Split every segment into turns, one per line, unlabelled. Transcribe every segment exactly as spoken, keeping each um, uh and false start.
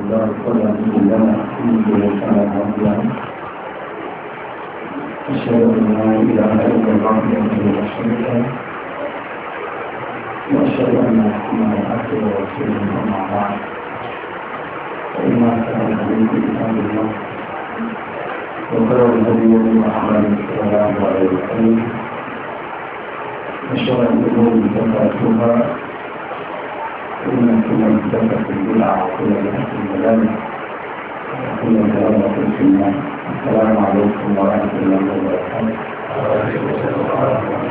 الله فلا مضل له ومن يضلل فلا هادي له أشهد أن لا إله إلا الله وحده لا شريك له وأشهد أن محمدا عبده ورسوله أما بعد فإن أحسن الحديث كتاب الله وخير الهدي هدي محمد صلى الله عليه وسلم وشر الأمور محدثاتها إن كل محدثة بدعة وكل بدعة ضلالة وكل ضلالة في النار. السلام عليكم ورحمة الله وبركاته. وعليكم السلام ورحمة الله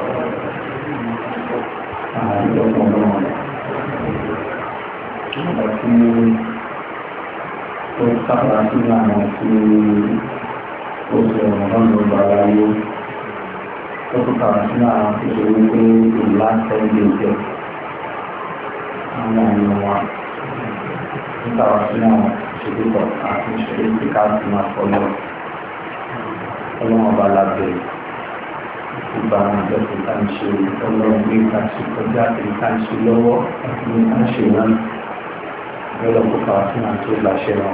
وبركاته. Àwọn ènìyàn wa nípa wá sínú àwọn ìṣèlúpọ̀ àti ìṣèlú tí ká sì máa fọlọ́ ọlọ́run ọba lábẹ́ gbogbo àwọn ìjọsìn ká ń ṣe ọlọ́run ní ká ṣe kọjá àti ká ń ṣe lọ́wọ́ àti ní ká ń ṣe náà lọ́lọ́ kó ká wá sínú àti ìlàṣẹ wọn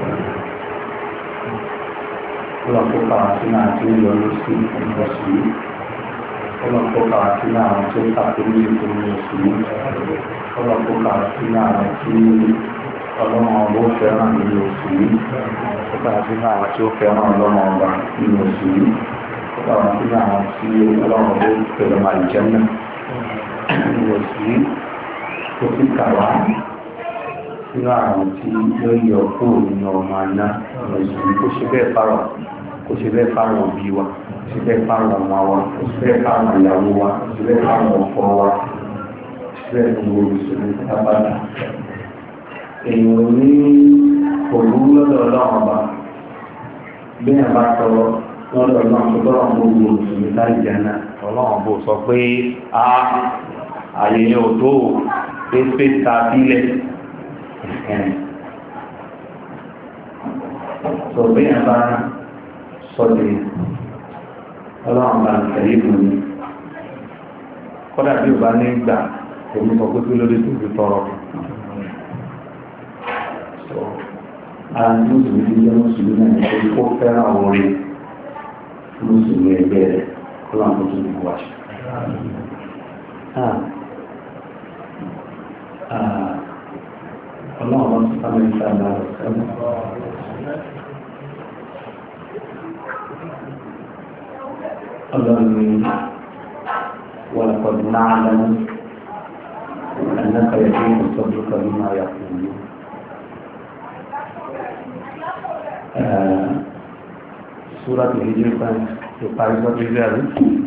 lọ́lọ́ kó ká wá sínú àti ìlọ́lọ́ sí ìlọ́sí yìí lọ́lọ́ kó ká wá sínú àwọn tó tàbí ní ìpínlẹ̀ oṣù yìí lọ́lọ́ kó ká wá sínú àwọn tí ọlọ́run ọba ó fẹ́ràn nínú oṣù yìí kó ká wá sínú àwọn tí ó fẹ́ràn ọlọ́run ọba nínú oṣù yìí kó ká wá sínú àwọn tí ọlọ́run ọba ó fẹ́ràn àlùjánnà nínú oṣù yìí kó sì kà wá sínú àwọn tí yóò yọ kúrò nínú ọmọ àná nínú oṣù yìí kó ṣe bẹ́ẹ̀ fáwọn kó ṣe bẹ́ẹ̀ fáwọn òbí wa kó ṣe bẹ́ẹ̀ fáwọn ọmọ wa kó ṣe bẹ́ẹ̀ fáwọn ìyàwó wa kó ṣe bẹ́ẹ̀ fáwọn ọkọ wa bẹ́ẹ̀ ni wo ìṣòro tábàdà èèyàn ní òwú lọ́dọ̀ ọlọ́run ọba bẹ́ẹ̀ bá tọrọ lọ́dọ̀ ọlọ́run tó tọrọ gbogbo ìṣòro láì jẹ́ náà ọlọ́run bò sọ pé a àyè yẹn ò tó pé pé ta bílẹ̀ sọ bẹ́ẹ̀ bá sọdẹ ọlọ́run bá ń tẹ̀lé fún mi kọ́dà bí o bá ní gbà èmi sọ pé kí lóde tó fi tọrọ so ara ní mùsùlùmí ti jẹ́ mùsùlùmí náà ní pé kó fẹ́ràn orin mùsùlùmí ẹgbẹ́ rẹ̀ kó láwọn tó tún wá ṣe. ọlọ́run bá tún sáwọn ìṣẹ́ àgbà rẹ̀ sẹ́wọ̀n. ọlọ́run ní ولقد نعلم أنك يضيق صدرك بما يقولون سورة الهجر kan ìparí sọ́tò ìgbéyàwó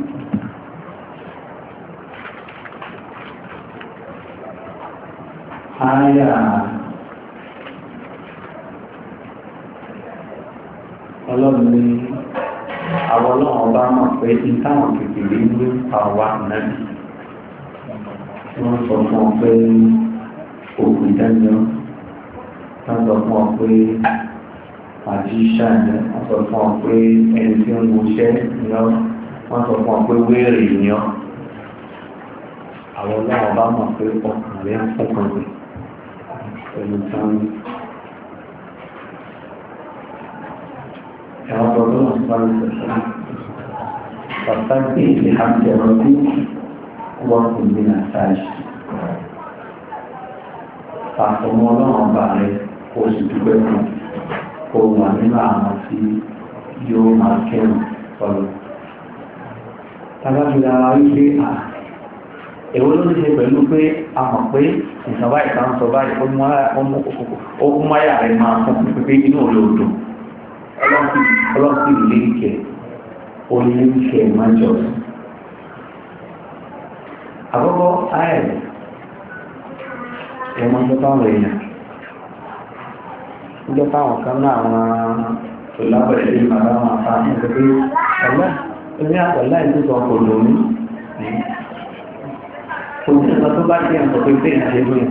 àyà ọlọ́run ní àwọn ọlọ́run ọba mọ̀ pé ní táwọn kékeré ń lé àwa nàbí wọ́n sọ fún ọ pé òkú ìdájọ́ wọ́n sọ fún ọ pé magician wọ́n sọ fún ọ pé ẹni tí ó ń wọṣẹ́ ni ọ́ wọ́n sọ fún ọ pé wéèrè ni ọ́ àwọn ọlọ́run ọba mọ̀ pé ọkàn rẹ̀ ń fọkàn rẹ̀ pẹ̀lú táwọn. Yang Allah subhanahu wa ta'ala Fasabbih bihamdi rabbika wa kun minas sajidin. Fàfọmọ́ ọlọ́run ọba rẹ̀ kó o sì dúpẹ́ fún kó o wà nínú àwọn tí yóò máa kẹ́rù sọ́lọ́. Tábàbíra wípé à èwo ló ń ṣe pẹ̀lú pé a mọ̀ pé ìsàn báyìí kan sọ báyìí ó kún máyà rẹ̀ máa fún pípé inú òun ló dùn. Ọlọ́sìn ilé ìkẹ́ oní ìkẹ́ májọ. Àkọ́kọ́ ayẹ̀ ẹ̀mọ́ tó táwọn èèyàn níjọ́ táwọn kan náà àwọn ìlábẹ̀rẹ̀ ní bàbá wọn àfáàní ẹgbẹ́ pé ẹ̀lá ẹ̀mí àtẹ̀lá ìlú sọ kò lómi kò sí ẹ̀sọ́ tó bá jẹ́ ẹ̀sọ́ pé pé ìrìnàjò lóyìn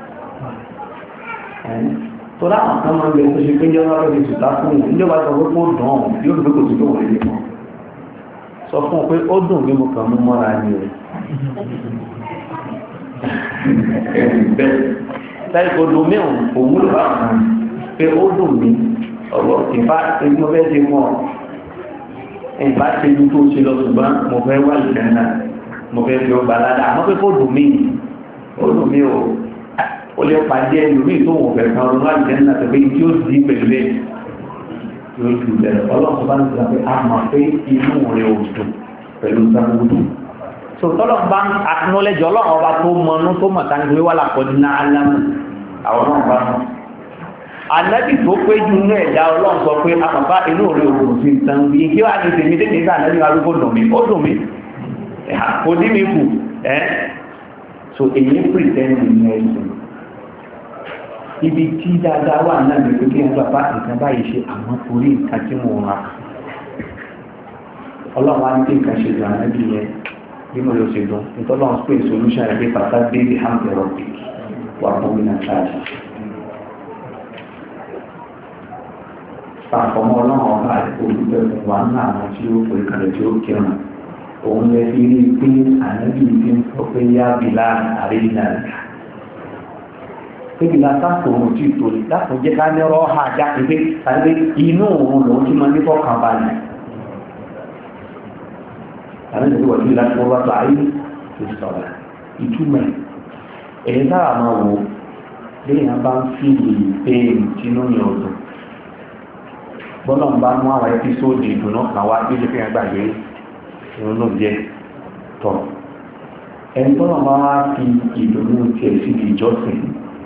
tó láwọn kan máa ń gbé tó ṣe pé jọba lórí ìtùtà fún un ìjọba sọ pé kó dùn ọ̀hún yóò gbé kò sí tó wọlé nìkan sọ fún un pé ó dùn bí mo kàn mú mọ́ra ni o bẹ́ẹ̀ láì kó dùn mí òun ló bá wọn pé ó dùn mí ọ̀rọ̀ ìfá ẹni mo fẹ́ ṣe mọ́ ìfá ṣe ju tó ṣe lọ ṣùgbọ́n mo fẹ́ wà lẹ́yìn náà mo fẹ́ fi ọgbà ládà àmọ́ pé kó dùn mí ó dùn mí o ó lè pàdé ẹlòmíì tó wọ̀ fẹ́ kan ọdún wà lẹ́yìn náà tó pé tí ó di pẹ̀lú ẹ̀ yóò ju bẹ̀rẹ̀ ọlọ́run bá ń sọ pé a mọ̀ pé inú rẹ̀ ò dùn pẹ̀lú sáwùdù so tọ́lọ̀ bá ń acknowledge ọlọ́run ọba tó mọnú tó mọ̀ tán gbé wà lápọ̀dé náà alámù àwọn náà bá mọ̀ ànábì tó pé jù ní ẹ̀dá ọlọ́run sọ pé àpapá inú rẹ̀ òkú sí ìtàn bí kí wá ní tèmi tèmi sí ànábì arúgbó dùn mí ó dùn mí kò dí mi kù ẹ́ so èyí pretend ní ẹ̀sìn ibi tí dáadáa wà náà lè pé kí wọ́n bàbá nǹkan báyìí ṣe àwọn torí nǹkan tí mo rà ọlọ́run wá ní kí nǹkan ṣe dùn ànábì yẹn bí mo lọ ṣe dùn nítorí wọn pè solution rẹ̀ pé pàtàkì bébí hàmì rọ̀bì wà fún mi náà ṣáàjì. Pàfọ́mọ́ ọlọ́run ọba olùgbẹ́ fún wa ní àwọn tí ó pè kalẹ̀ tí ó kírun. Òun lè fi rí i pé ànábì ti ń sọ pé yá bìlá àríyìn náà. Pé bìlá sáàtò òun tí ì tó lè dákun jẹ́ ká ní ọ̀rọ̀ ha jáde pé tàbí inú òun lòun tí máa ní fọ́kàn balẹ̀. Àmì ìdíwọ̀ wà ní láti wọ́n bá tó ayé ti sọ̀rọ̀ ìtumọ̀ ẹ̀yẹ sára máa wò léyìn bá ń fi ìpéyìn tínú ní ọdún gbọ́nà bá mú àwọn ẹpísódì ìdùnnà kan wá bí ó fi hàn gbàgbé ìrún ló jẹ́ tọ̀ ẹni tó náà máa fi ìdùnnú tiẹ̀ sí ìjọsìn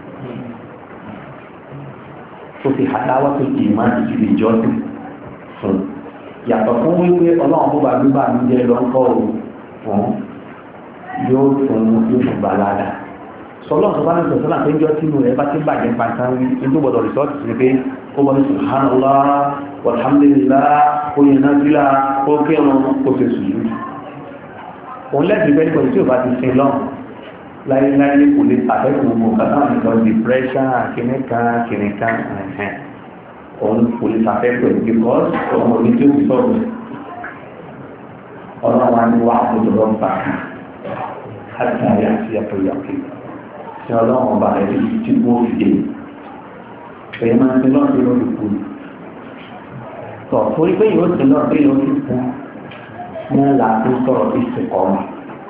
tó fi àdáwà tó kì í máa ti ìjọsìn fún yàtọ̀ fún wípé ọlọ́run bó bá gbígbà ní jẹ́ lọ́kọ́ fún yóò fún yóò fún balada sọlọ́run tó bá ní sọ̀tọ́lá pé jọ tí mo rẹ̀ bá ti bàjẹ́ pàtà rí ní tó gbọdọ̀ rìsọ́ọ̀tì sí pé ó bọ́ ní subhanallah walhamdulillah ó yẹn náà sílá ó kí ọmọ kò ṣe sùúrù òun lẹ́sìn pẹ́ nípa tí ò bá ti sin lọ́n láyéláyé kò lè àfẹ́kù gbogbo kàtà nìkan depression kìnìkan kìnìkan ẹ̀hẹ́n òun kò lè ṣàfẹ́kù ẹ̀ because ọmọ ní tí ó ti sọ̀rọ̀ ọlọ́wà ní wà àkójọ lọ́n bá a láti àyè àti ẹ̀pọ̀ ìyàkè tí ọlọ́wọ́n bá ẹ̀ tí wọ́n fi dé èyí máa ń fi lọ́n sí lórí kú tọ̀ torí pé yóò ti lọ́n sí lórí kú ní làákú sọ̀rọ̀ ìsìnkọ́ ọmọ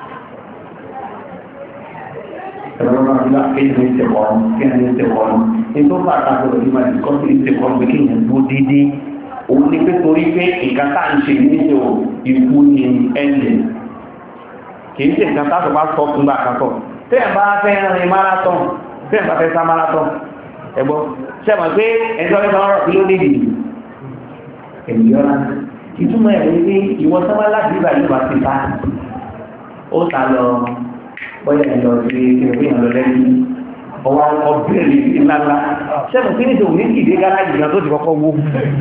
ẹ̀rọ náà nígbà kí ni ìsìnkọ́ ọmọ kí ni ìsìnkọ́ ọmọ ní tó bá àtàkùn lórí máa dìkọ́ sí ìsìnkọ́ ọmọ kí ni dúró déédéé òun ni pé torí pé nǹkan tá à ń ṣe níṣẹ́ o ikú ni ẹ̀ǹdẹ̀ kìí ṣe nǹkan táàtọ̀ bá sọ fún gbàkátọ̀ tí ẹ̀ bá fẹ́ rin marathon tí ẹ̀ bá fẹ́ sá marathon ẹgbọ́ ṣe mọ̀ pé ẹjọ́ ẹjọ́ ọ̀rọ̀ tí ló lè dì ẹ̀mìyọ́ra ìtumọ̀ ẹ̀ wípé ìwọ sábà láti ìgbà yìí wá sí ta ó ta lọ bọ́yá ẹ̀ lọ sí ẹgbẹ́ ìyàn lọ lẹ́yìn ọwọ́ ọ̀bẹ̀rẹ̀ ńláńlá ṣe mọ̀ pé nítorí òní ìdí gáràjì náà tó ti kọ́kọ́ wó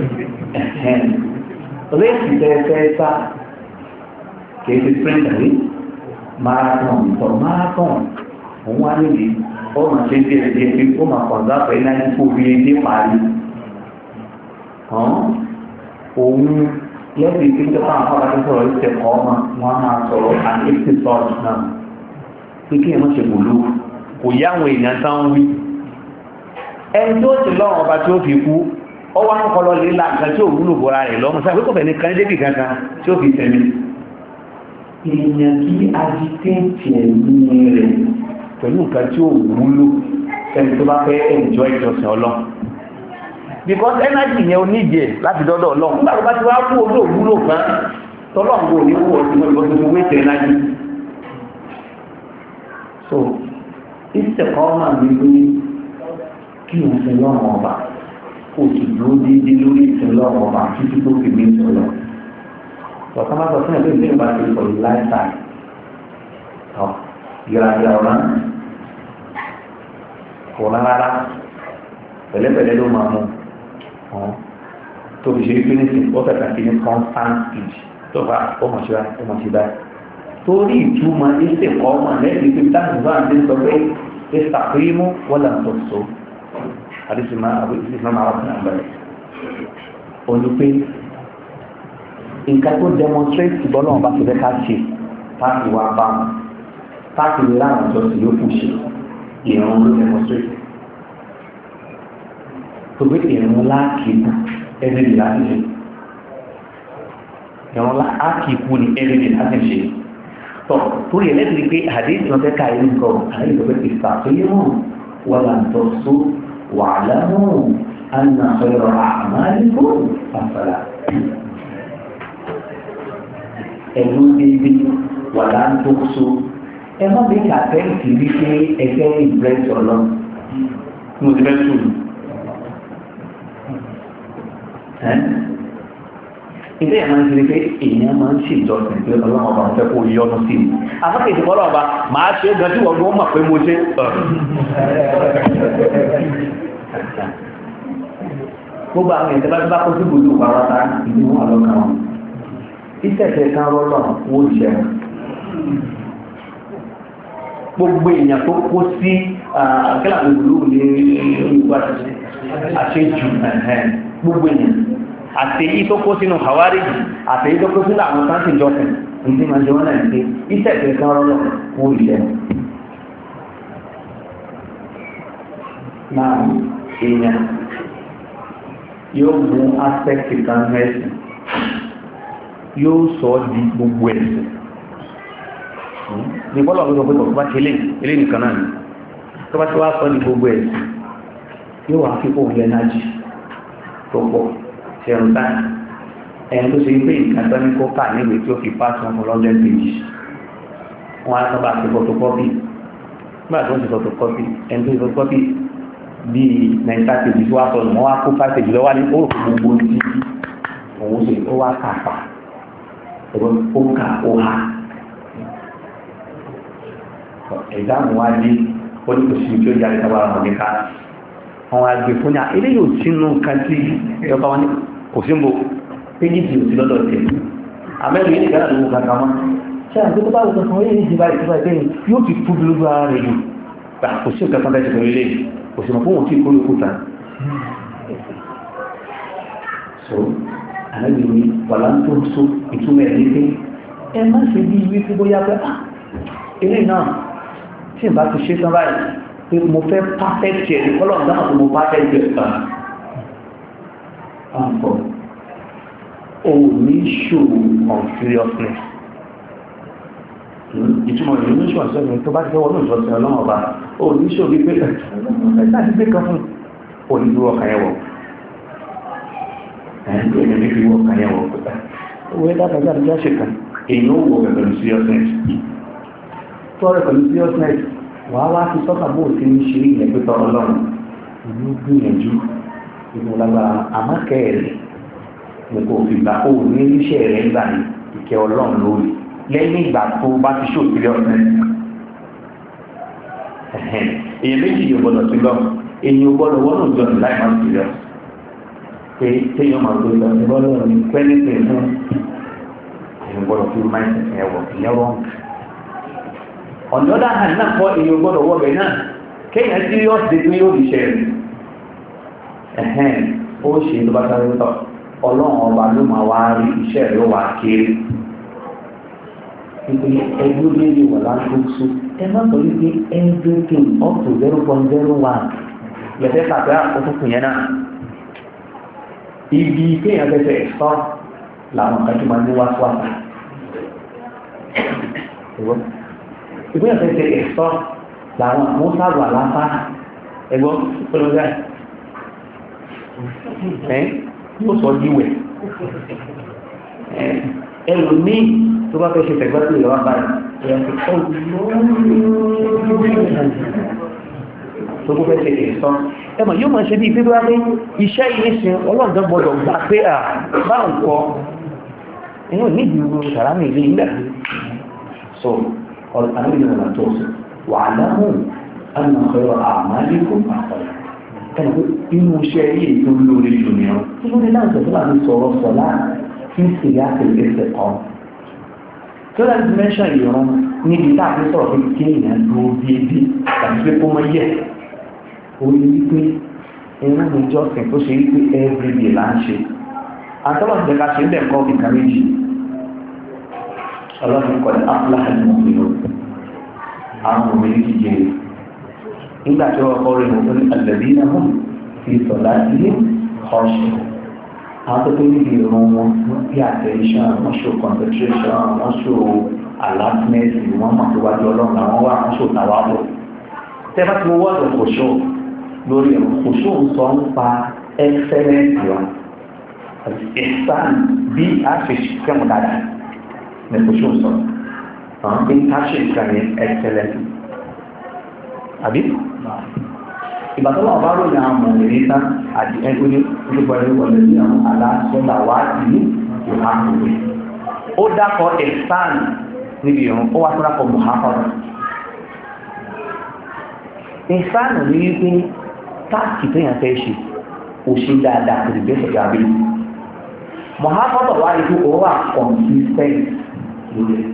réèsì tẹ́ẹ̀fẹ́ sá kìí ṣe sprint rí marathon ìtọ̀ marathon òun wá níbi ó máa ṣe díẹ̀ díẹ̀ pé ó máa kọ̀ǹdà pẹ̀lú náà kó bí ẹdí parí òun lẹ́bi tí ó bá àwọn ọ̀rọ̀ sọ̀rọ̀ ìṣẹ̀ kọ́ ọmọ wọn máa sọ̀rọ̀ and eighty sọ̀rọ̀ náà pé kí ẹ̀ má ṣe wòlú kò yá àwọn èèyàn tán ń wí ẹni tó ti lọ́rùn ọba tí ó fi kú ó wá ń kọlọ lílà nǹkan tí ò wúlò bọ́ra rẹ̀ lọ́mọ sáà pípọ̀ ní kan débì kankan tí ó fi tẹ̀mí èèyàn kí agitéètì ẹ̀mí rẹ̀ pẹ̀lú nǹkan tí ó wúlò ẹni tó bá fẹ́ ẹ̀njọ́ ìjọsìn ọlọ́ because energy yẹn oníjẹ láti dọ́dọ̀ ọlọ́run nígbà tó bá ti wá kú ojú òwúlò kan tọ́lọ́run kò ní wú ọtí wọn ìbọn tó wé tẹ̀ energy so ìṣẹ̀kọ́ máa ní pé kí n sin lọ́rùn ọba kò sì dúró dídí lórí ìsin lọ́rùn ọba títí tó fi mí sọ̀rọ̀ ọ̀kan máa sọ fún ẹ̀ pé ìdí ìbá ti sọ̀rọ̀ láìsáì ọ̀ gíragíra ọ̀rá kò rárá pẹ̀lẹ́pẹ̀lẹ́ ló máa mú ọ̀ tó fi ṣe wípé ní sí ó fẹ̀ka sí ní constant speech tó bá ó mọ̀ sí báyìí ó mọ̀ sí báyìí torí ìtumọ̀ ẹsẹ̀ kọ́ ọmọ lẹ́yìn pé táwọn bá ń dé sọ pé ẹsẹ̀ àpérímú wọ́n là ń sọ so àdìsí máa àbí ìsìnkú máa wà fún àgbẹ̀ olùpé nǹkan tó demonstrate bọ́lá ọba tó fẹ́ ká ṣe táàkì wá bá wọn táàkì lè ráwọn ọjọ́ sí yóò fún ṣe ìrún ló demonstrate tó gbé ìrún láàkì kú ẹ̀rẹ́dì láti ṣe ìrún láàkì kú ní ẹ̀rẹ́dì láti ṣe tọ́ torí ẹlẹ́dìrí pé àdéhùn ọ̀fẹ́ ká ìlú nǹkan àyè tó fẹ́ ti fà tó yé mọ́ wà láǹtọ̀ só wà lámú àná ọ̀rọ̀ àmàlìkò àfàlà ẹ̀lú déédéé wà láǹtọ̀ só ẹ má bí kàtẹ́ǹtì wípé ẹgbẹ́ ìbírẹ́sì ọlọ́run mo ti fẹ́ tù ilé ẹ̀ máa ń ṣe pé èèyàn máa ń ṣèjọsìn pé ọlọ́run ọba ń fẹ́ kó yọ́nú sí i afọ́kè ìdìbò ọlọ́run ọba máa ṣe é gan tí wọ́n gbọ́ mọ̀ pé mo ṣe gbogbo àwọn èèyàn tẹ́lá tó bá kó sí gbogbo ìpàwọ́ta ìdí wọn lọ́kàn wọn ìtẹ̀tẹ̀ kan rọ́lọ́ wọ́n jẹ́ gbogbo èèyàn tó kó sí akẹ́làmì ìlú ní ìlú àṣejù gbogbo èèyàn àtèyí tó kó sínú àwárí àtèyí tó kó sínú àwọn sáńtì jọsìn ní máa jẹ wọ́n náà ní ìtẹ̀tẹ̀ kan rọ́lọ́ wọ́n jẹ́ náà èèyàn yóò mú aspect kan mẹ́sìn yóò sọ di gbogbo ẹ̀sìn ní bọ́lá ọ̀gbọ́n pé tọ̀tọ̀ bá ṣe lé ilé nìkan náà ni tó bá ṣe wá sọ di gbogbo ẹ̀sìn yóò wá fífò lẹ́nájì tó pọ̀ ṣẹ̀rùn táì ẹni tó ṣe pé ìkàtọ́ ní kó kà níwèé tí ó fi pàṣẹ wọn lọ́dẹ̀ péjì wọn á sábà ṣe photocopy nígbà tó ń ṣe photocopy ẹni tó ṣe photocopy bíi ninety pages wá sọ̀rọ̀ wọ́n wá kó five pages lọ́wọ́ ní ó gbogbo tí òun ṣe ó wá kà fà ẹ̀rọ ó kà ó ha ẹ̀dáàmù wá dé ó ní kò sí tí ó yára sábà wọn ní ká wọn wá gbé fún yà eléyìí ò sínú nǹkan tí ẹ̀ka wọn ní kò sí mbò péjì tí ò sí lọ́dọ̀ tẹ̀ amẹ́rin yìí nìkan àdúgbò kankan wọn ṣé àti tó bá wù kankan wọ́n yé ní ìdíbà ìdíbà ìdẹ́yìn yóò ti tóbi lójú ara rẹ̀ jù gbà kò sí nǹkan kan bẹ́ẹ̀ ti pẹ̀lú eléyìí kò sí mọ̀ fún òun tí kó lókù tán so àlejò ní wàlá tó so ìtumọ̀ ẹ̀ lépe ẹ má ṣe bí ìwé tí bóyá pé ah eléyìí náà tí n bá ti ṣe tán báyìí pé mo fẹ́ perfect ẹ̀ ní kọ́lọ̀ dáhùn tó mo perfect ẹ̀ tán àǹkọ́ o ní show on seriousness ìtumọ̀ ìlú ní ṣùgbọ́n sẹ́yìn tó bá ti fẹ́ wọ́n ní ìjọsìn ọlọ́run ọba ó ní ṣò bí pé ẹ̀ta ti gbé kan fún onídúró ọkàn yẹn wọ̀ ẹ̀yìn tó ní fi wọ́ ọkàn yẹn wọ̀ pẹ̀lú owó ẹ̀dá kan jáde jáṣe kan èyí ó wọ̀ pẹ̀lú seriousness tó rẹ̀ pẹ̀lú seriousness wàá wá fi sọ́kà bó ti ń ṣe ìyẹn pé tọ́ ọlọ́run ìlú gbìyànjú ìlú lágbára àmọ́ kẹ́ẹ̀rẹ̀ ní kò fi gbà ó ní iṣẹ́ rẹ̀ gbà ní ìkẹ́ ọlọ́run lórí lẹ́yìn ìgbà tó bá ti ṣò sílẹ̀ ọ̀sẹ̀ èyàn méjì yóò gbọ́dọ̀ sí lọ èyàn gbọ́dọ̀ wọ́n náà jọ̀nù láì máa sílẹ̀ pé téèyàn máa gbé lọ gbọ́dọ̀ ní pẹ́lẹ́pẹ́ fún èyàn gbọ́dọ̀ fi máa ń tẹ̀sẹ̀ ẹ̀wọ̀ ìyẹn wọ́n. ọ̀nà ọ̀dà hàn náà kọ́ èyàn gbọ́dọ̀ wọ́ bẹ̀ náà kéèyàn tí yóò ṣe pé yóò fi ṣe rẹ̀ ó ṣe tó bá sáré tọ̀ ọlọ́run ọba ló máa wá rí iṣẹ́ rẹ̀ wá kéré ìpínlẹ̀ ẹgbẹ́ léèrè wà láńkóso ẹ má sọ wípé everything up to zero point zero one lẹ́fẹ́ kàfẹ́ àkókò yẹn náà ibi kéèyàn fẹsẹ̀ ẹ̀sọ́ làwọn kan tó máa ní wáṣíwáṣí ìpínlẹ̀ fẹsẹ̀ ẹ̀sọ́ làwọn àwọn sáàbù àlàáfà ẹgbọ́n pẹ̀lú ẹ̀ yóò sọ díwẹ̀ ẹlòmíì tó bá fẹ́ ṣe tẹ̀gbẹ́ sí ìlọ́wọ́ báyìí ẹ̀yà tó tó kó fẹ́ ṣe ìsọ́ ẹmọ̀ yóò máa ṣe bí ìpínlẹ̀ wá pé iṣẹ́ ìníṣin ọlọ́dọ̀ gbọdọ̀ gbà pé à bá ń kọ inú níbi ìrù sàrámì ilé ilẹ̀ so ọ̀làmìnira ọ̀nà tó sọ wà láhùn àmàkọ̀rọ̀ àmàlẹ́kùn àkọ̀rọ̀ ẹnà pé inú iṣẹ́ yìí tó lórí jù ní ọ tí lórí náà sọ̀tọ́ láti sọ̀rọ̀ sọ̀lá kí sì yá tẹ̀lé ẹsẹ̀ kan tó láti mẹ́ṣà ìrọ̀rùn níbi tá a fi sọ̀rọ̀ pé kí èèyàn dúró déédéé tàbí pé kó mọ yẹ orí wípé ẹ̀rọ ìjọsìn tó ṣe wípé everyday là ń ṣe àtọ́wọ́ ti dẹ̀ka ṣe ń dẹ̀ kọ́ ìka méjì ọlọ́run kọ́ ní afúláhà ní òmìnira àwọn òmìnira ti jẹ nígbà tí wọ́n kọ́ rẹ̀ wọ́n ní alladhina hum fi ìsọ̀lá ilé ọ̀ṣẹ̀ àwọn tó tó níbi ìrún wọn wọ́n pay attention wọ́n show concentration wọ́n show alertness wọ́n mọ̀ tó wájú ọlọ́run àwọn wà wọ́n show tàwábọ̀ tẹ́ bá ti wọ́n wọ́ọ̀dọ̀ kò show lórí ẹ̀rọ kò show ń sọ ń pa excellence wa ìsàn bí a ṣe ṣiṣẹ́ mu dáadáa ní kò show sọ àwọn bí a ṣe ṣiṣẹ́ ní excellence àbí ìbàtọ́ wà bá ròyìn àwọn ọmọ ìrìnta àti ẹgbẹ́ ní gbogbo ẹgbẹ́ wọlé ní àwọn aláṣọ́lá wá sí ìhà òwe ó dákọ̀ ẹ̀sán níbi ìrún ó wá tó dákọ̀ mọ̀háfọ́dọ̀ ẹ̀sán ní wípé táàkì tó yàn fẹ́ ṣe ó ṣe dáadáa kò sì gbé ṣẹ̀dá bí mọ̀háfọ́dọ̀ wá rí pé ó wà consistent lórí ẹ̀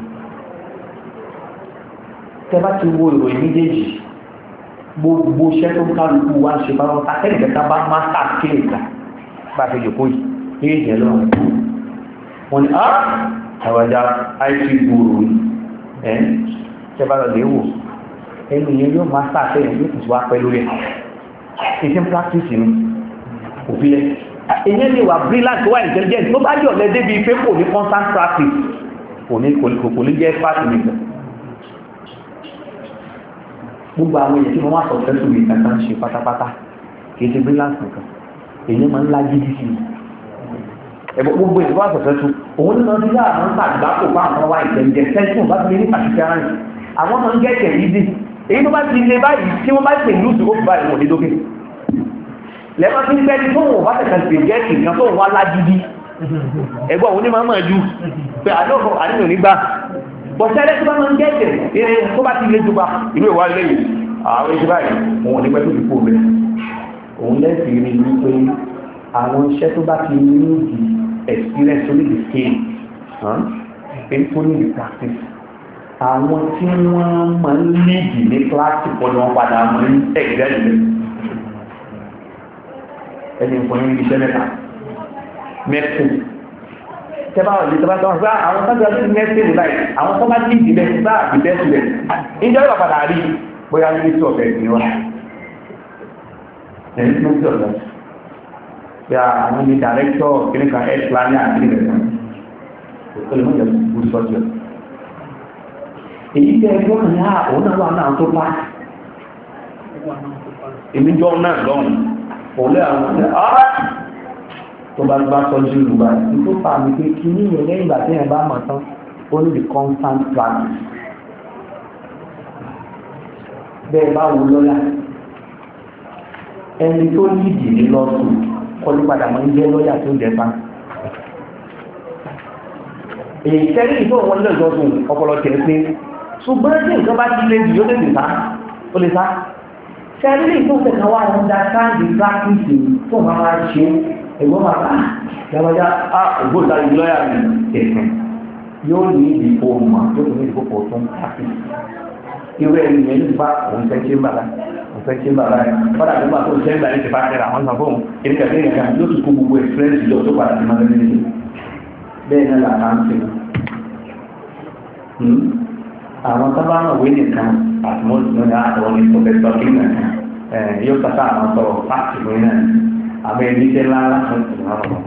tẹ́ bá ti wo ìròyìn méjèèjì gbogbo iṣẹ́ tó ń kálukú wá ṣe bá wọn akẹ́lẹ̀ kẹta bá máa ta kílè ká bá fi jòkó yìí ní ìjẹ́ lọ́wọ́ wọn ni ah àwàjá àìsí gbòòrò ẹ̀ ṣẹba lọ léwò ẹnu yẹn yóò máa ta àtẹ́yìn yóò tún wá pẹ́ lórí ẹ̀ ìṣẹ́ practice ni òfin ẹ̀ èyí lè wà brilliant tó wà intelligent tó bá yọ̀ lẹ́ débi pé kò ní constant practice kò ní kò ní jẹ́ fásitì nìkan gbogbo àwọn èyí tí wọ́n wá sọ fẹ́sùn mi kankan ń ṣe pátápátá kìí ṣe brilliance nìkan èyí máa ń lájí dí sí ẹ̀bọ̀ gbogbo èyí wá sọ fẹ́sùn òun nínú ọdún yára máa ń tàgbà kó bá àwọn wá ìtẹ̀jẹ̀ fẹ́sùn bá ti ní pàṣípẹ́rẹ́ àwọn máa ń gẹ́kẹ̀ yìí dì èyí tó bá ti lè báyìí tí wọ́n bá ti lù sí òkú báyìí wọ́n ní dókè lẹ́gbọ́n tí ń gbẹ́ni tó wọ́n bá tẹ̀ka ti gẹ́kì nǹkan tó wọ́n lájí dí ẹ̀gbọ́n òun ní máa máa ju pé àdókò àníyàn nígbà bọ̀sẹ̀lẹ̀ tó bá máa ń gẹ́gẹ̀ eré tó bá ti lé jùgbà ìlú ìwà lẹ́yìn àwọn iṣẹ́ báyìí òun ní pẹ̀lú ìpò rẹ̀ òun lẹ́sì rí wípé àwọn iṣẹ́ tó bá ti ní ìdí experience tó ní ìdí scale pé tó ní ìdí practice àwọn tí wọ́n máa ń léèdì ní kíláàsì pọ̀lú wọn padà mọ́ ní ẹgbẹ́ ìlẹ̀ ẹni nǹkan ní iṣẹ́ mẹ́ta mẹ́tò tẹ́bá ọ̀lẹ́ tẹ́bá tọ́wọ́n gbá àwọn tọ́jọ́ sí mẹ́sìlì báyìí àwọn tó bá ní ìdílẹ̀ bá ìbẹ́ sílẹ̀ ìjọ ìwà padà rí bóyá ní tí ọ̀fẹ́ ìdí wá ẹni tí ó tí ọ̀fẹ́ bí àwọn ní dàrẹ́kítọ̀ kìnnìkan ẹ̀ planning àti ìrẹ̀ kan ó lè mọ̀ jẹ́ good structure èyí tẹ́ ẹgbẹ́ kan ní àwọn náà wà náà tó pa èmi jọ náà lọ́hùn òun lé àwọn ọ̀rẹ́ tó bá gbá sọ́jú ìlú báyìí tó fà mí pé kí ní ìyẹn lẹ́yìn ìgbà tí ẹ̀ bá mọ̀ tán ó ní the constant practice bẹ́ẹ̀ bá wo lọ́yà ẹni tó yídì ní lọ́sùn kọlu padà mọ́ ń jẹ́ lọ́yà tó jẹ́ pa èyí tẹ́lẹ̀ ìfẹ́ òun lè jọ́sùn ọpọlọ tẹ̀ pé ṣùgbọ́n tí nǹkan bá ti lé jù yóò lè sá ó lè sá tẹ́lẹ̀ ìfẹ́ òun kan wà understand the practice tó máa wá ṣe ẹgbọ́n máa bá yàwájá á ògbóǹtarì lọ́yà ní ẹ̀sìn yóò ní ìdí ohun tó ní ìdí púpọ̀ tó ń pàtì irú ẹni yẹn ní bá òun fẹ́ ṣe ń bàbá òun fẹ́ ṣe ń bàbá rẹ̀ fọ́dà tó bá tó ṣe ń bàbá ti bá tẹ̀ra àwọn sàn fóun èdè kẹfẹ́ yẹn kan yóò tún kó gbogbo experience ìjọ tó padà sí máa lẹ́nu nílé bẹ́ẹ̀ náà làkà ń sìn àwọn sábà náà wé nìkan àtúmọ̀tì náà àwọn ní pọfẹ́sọ̀ kí yóò kàtà àwọn sọ̀rọ̀ fáàtì lórí náà àmì ẹni tẹ́ lára fún ìrànlọ́wọ́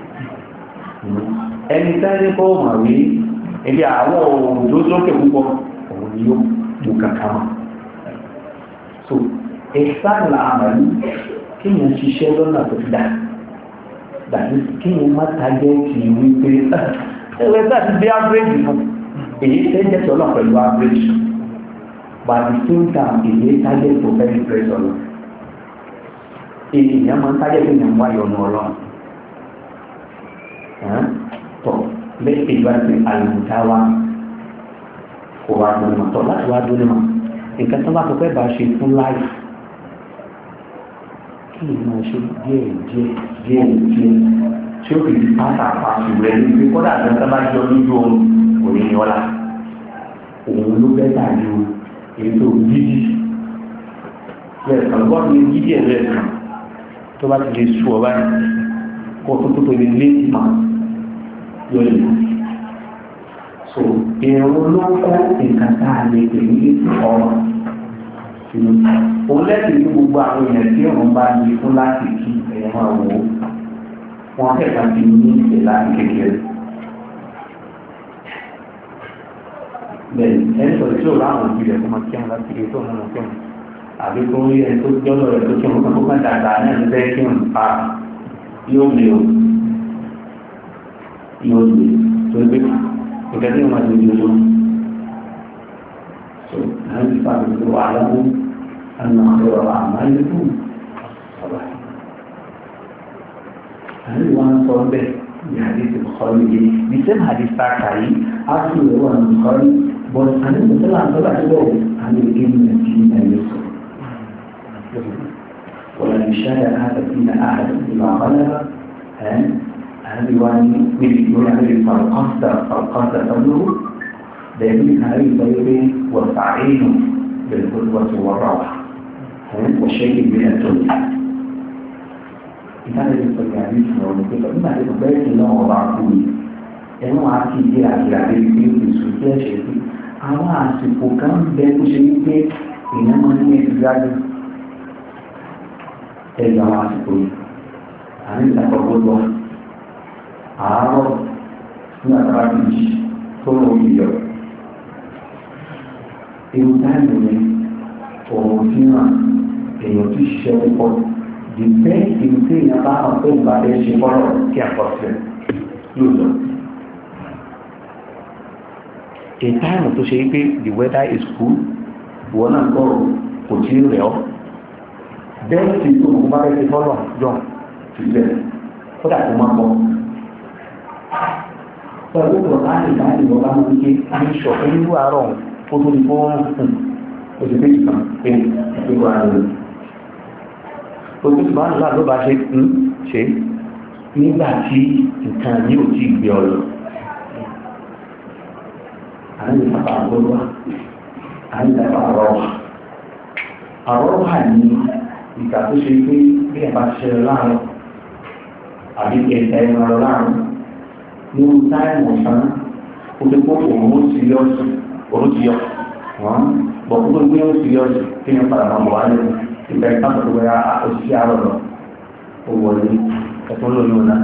ẹni tẹ́lẹ̀ kó mà wí ibi àwọn òòjò sókè púpọ̀ òun ni yóò mú kàkà mọ́ so ìsáàlà àmàlú kíyàn ṣiṣẹ́ lọ́nà tó ti dá dàbí kíyàn má tàgẹ́ kì í wí pé ẹgbẹ́ tá ti dé average fún èyí tẹ́ jẹ́ sọ́nà pẹ̀lú average but at the same time èyí tàgẹ́ tó fẹ́ impress ọ̀nà èèyàn máa ń tájẹ́ pé èèyàn wáyé ọ̀nà ọlọ́run tọ̀ lẹ́sẹ̀ ìgbà tí àlùmọ̀tá wa kò wá dúró mọ̀ tọ̀ láti wá dúró mọ̀ nǹkan tó bá tó fẹ́ bá ṣe fún láì kí ni máa ṣe díẹ̀ díẹ̀ díẹ̀ díẹ̀ tí ó fi di pátápátá rẹ̀ ní pé kọ́dà tó ń sábà jọ lójú oorun kò ní ní ọ̀la òun ló bẹ́ tàbí o èyí tó dídí bẹ́ẹ̀ kan gbọ́dọ̀ ní dídí ẹ̀ bẹ́ẹ̀ kan tó bá ti lè sú ọ báyìí kó tó tó tó lè lé mà yóò lè so èrò ló kó nǹkan tá a lè pè ní ọ̀rọ̀ sínú òun lẹ́sìn ní gbogbo àwọn èèyàn tí òun bá ní fún láti kí ẹ̀yẹ máa wò ó wọn kẹta ti ní ìlà kékeré bẹ́ẹ̀ ẹni sọ̀rọ̀ tí ò láwọn òbí rẹ̀ tó máa kí wọn láti kékeré tó mú wọn kí wọn àbí tó ń rí ẹni tó jọ́lọ̀ rẹ̀ tó kí wọn kó kàn dáadáa náà ní bẹ́ẹ̀ kí wọn pa yóò lè o yóò lè tó gbé ìgbẹ́ tí wọn máa dojú ojú so àwọn ti fa àgbègbè wà láwọn àna ọ̀rọ̀ àmàlẹ́kù ọ̀rọ̀ àwọn ìwà ń sọ bẹ́ẹ̀ ní hadith Bukhari yìí the same hadith tá a kà yìí á sì rẹ̀ wà ní Bukhari but àní ìgbésẹ̀ náà sọ́dọ̀ àti bẹ́ẹ̀ àní ìgbé ní ẹ̀jì ní ẹ̀yẹ sọ. ولا يشاهد هذا فينا أحد بما غلب هذه واني يقول هذه فالقصد فالقصد تبلغ دليل هذه الطيب والتعين بالقدوة والروعة والشيء من الدنيا ìtàlẹ̀ ìpẹ̀lẹ̀ àríṣìí ọ̀rọ̀ pé pẹ̀lú àti ìpẹ̀lẹ̀ ìlú ọ̀rọ̀ àkúrò ẹ̀nà àti ìdí àti àti ìpé ìṣù tí ẹ̀ ṣe pé àwọn àsìkò kan bẹ tó ṣe wípé èèyàn máa ní ìgbàgbé ẹ̀yà àwọn àsìkò yìí àní ìdàpọ̀ gbogbo àárọ̀ ní àtàrà kejì tó lọ ìyọ̀ ewu táìmù ni òun fi hàn èèyàn tí ṣiṣẹ́ púpọ̀ the best thing tí èèyàn bá hàn pé ìgbà bẹ́ẹ̀ ṣe fọ́lọ̀ kí àkọsílẹ̀ yóò lọ. a time tó ṣe wípé the weather is cool ìwọ náà kọ́ kò tí ì rẹ̀ ọ́ bẹ́ẹ̀ tí tó kó bá bẹ́ẹ̀ ṣe fọ́lọ̀ jọ sílẹ̀ kódà kó má bọ́. pẹ̀lú ọ̀rọ̀ láti láti lọ́ba máa ń ké aṣọ ẹni wà rọ̀ ó tó ní fún oṣù méjì kan pé ìgbéwà rẹ̀ òtún bá ńlá ló bá ṣe ń ṣe nígbà tí nǹkan ní ò tí gbé ọ lọ àwọn ìfapá àgbọ́gbà àwọn ìfapá àrọ́wà àrọ́wà ní ìgbà tó ṣe pé bí ẹ̀ bá ṣe láàárọ̀ àbí ẹ̀ka ẹ̀rọ láàárọ̀ ní ohun táìmù ọ̀sán ó ti kó òun ó sì yọ sí òun ti yọ wọ́n bọ̀ kó tó gbé ó sì yọ sí kí ni padà máa bọ̀ wá lẹ́nu ìgbà ìpàdé tó wẹ́ òṣìṣẹ́ àrọ̀ lọ ó wọlé ẹ̀tọ́ lónìí ọ̀nà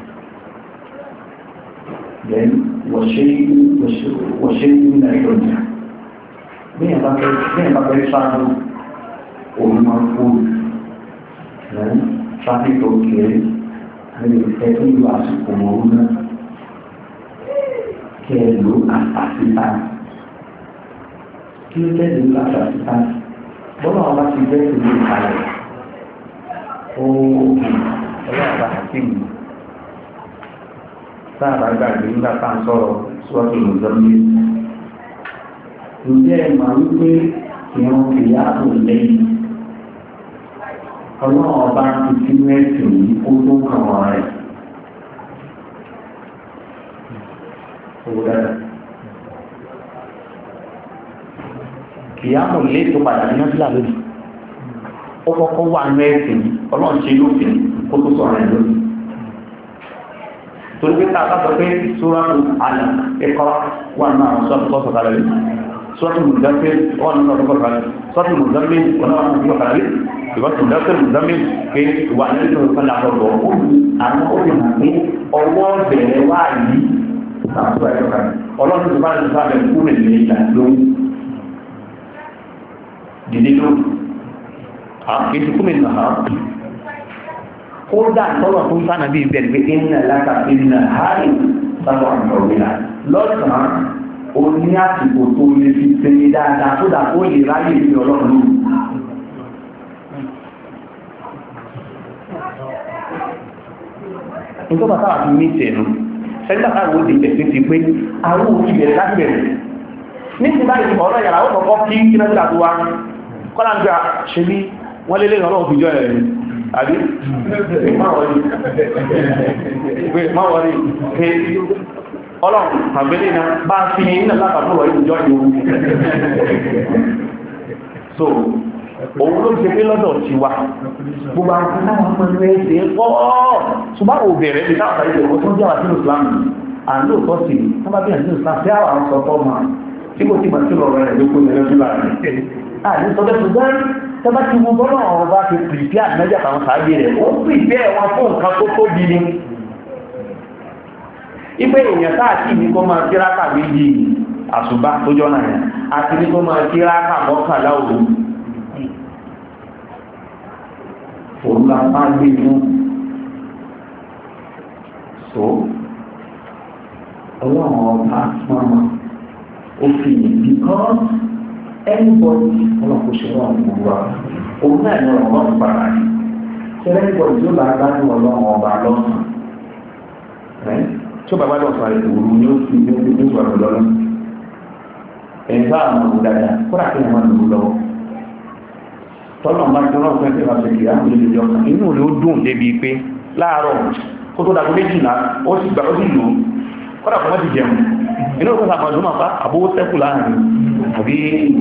then wọ̀ṣẹ́ ní nàìjíríà bí ẹ̀ bá fẹ́ sáájú òun máa kú traffic tó kéré àti ẹ̀tọ́ ìlú àsìkò òun náà kí ẹ lò àtàsíta kí ó jẹ́ ìlú àtàsíta bọ́lá ọba ti bẹ́ẹ̀ tó lè kalẹ̀ ooo ọlọ́ọ̀bá àkíyì sáàbà gbàgbé nígbà tá à ń sọ̀rọ̀ sọ́ọ̀tù lọ́dọ́mí ǹjẹ́ ẹ máa ń gbé ìran kìyàtò lẹ́yìn ọlọ́ọ̀bá ti fi mẹ́sì yìí kó tó kàn wọ́n rẹ̀ owó dáadáa kìyàmù lé tó padà ní nọ́sílà lónìí ó kọ́kọ́ wà ní ẹ̀sìn yìí ọlọ́run ṣe lófin kó tó sọ̀rọ̀ ẹ̀ lónìí torí pé tá a bá sọ pé sóràtù àlà ẹ̀kọ́ wà ní àwọn sọ́ọ̀tù tó sọ̀tà lẹ́lẹ́ sọ́ọ̀tù mùsùlùmí wà ní sọ́ọ̀tù kọ̀ọ̀kan sọ́ọ̀tù mùsùlùmí wà ní àwọn sọ́ọ̀tù kọ̀ọ̀kan ìwọ́n tó mùsùlùmí pé wà ní ìlú ìfọ̀lá àbọ̀bọ̀ àwọn òyìnbó pé ọwọ́ bẹ̀rẹ̀ wá yìí ọlọ́run tó bá ní sábẹ̀ kúrò ní ìlà lóhùn dìde lórí àkíyèsí kúmẹ̀ náà ó dá ìtọ́lọ̀ tó ń sáà bí ìbẹ̀rẹ̀ pé iná láta iná hàrí sábà àmọ̀rìnà lọ́sàn-án ó ní àsìkò tó lè fi tẹ̀lé dáadáa tó dà ó lè ráyè sí ọlọ́run lórí nígbà bàtà àti ní ìtẹ̀nu sẹ́gbà táwọn ó di tẹ̀sí ti pé àwọn òkú ìbẹ̀rẹ̀ láti bẹ̀rẹ̀ ní ti báyìí ọ̀rọ̀ yàrá ó kọ̀kọ́ kí kí náà tó wá kọ́lá ń gbà ṣe bí wọ́n lé lẹ́yìn ọlọ́run fi jọ ẹ̀ àbí máwọ̀rí pé ọlọ́run àgbélé náà bá fi iná látàkùnrọ̀ ìjọ ìlú so òun ló ṣe pé lọ́dọ̀ ti wá gbogbo àwọn kan náà wọ́n mọ̀ ẹ̀ṣẹ̀ pọ̀ ṣùgbọ́n ò bẹ̀rẹ̀ ní káàkiri ìṣẹ̀lẹ̀ tó jẹ́ àti Islam àlóòtọ́ sí ní wọ́n bá bí àti Islam sí àwọn sọ fọ́ ma tí kò tí ma tí lọ rẹ̀ ló kó ní ẹlẹ́dún láàrin
àní sọ́dọ̀ ṣùgbọ́n tẹ́bá ti wo bọ́lá ọ̀rọ̀ bá ti pìpì àtìmẹ́jà àwọn sàábì rẹ̀ ó pìpì wọn fún nǹkan tó tóbi ni ipe èèyàn táàkì ní kó máa kíráka méjì àṣùbá tó jọ náà yẹn àti ní kó máa kíráka mọ́kànlá òru òun la máa gbé inú so ọlọ́run ọba mọ́mọ́ ó fi because anybody ọlọ́run kò ṣe wọ́n gbogbo wa òun náà ní ọ̀rọ̀ wọn padà ní ṣe anybody tí ó bá gbádùn ọlọ́run ọba lọ́sàn-án tí ó bá gbádùn ọ̀sán rẹ̀ òru ni ó fi ní ojú tó wà lọ́lọ́ ẹ̀yìn bá àwọn ọmọ dáadáa kódà kí wọ́n máa lò ó lọ́wọ́ tọ́lọ̀ bá jọ náà fún ẹgbẹ́ ìwà ṣèkì àwọn ilé ìjọ kan inú rẹ̀ ó dùn débi pé láàárọ̀ kó tó dàgbé méjìlá ó sì gbà ó sì lò ó kódà kó wọ́n ti jẹun inú òkú sàmọ̀ ìdúnmọ̀ pa àbówó sẹ́kù láàrin àbí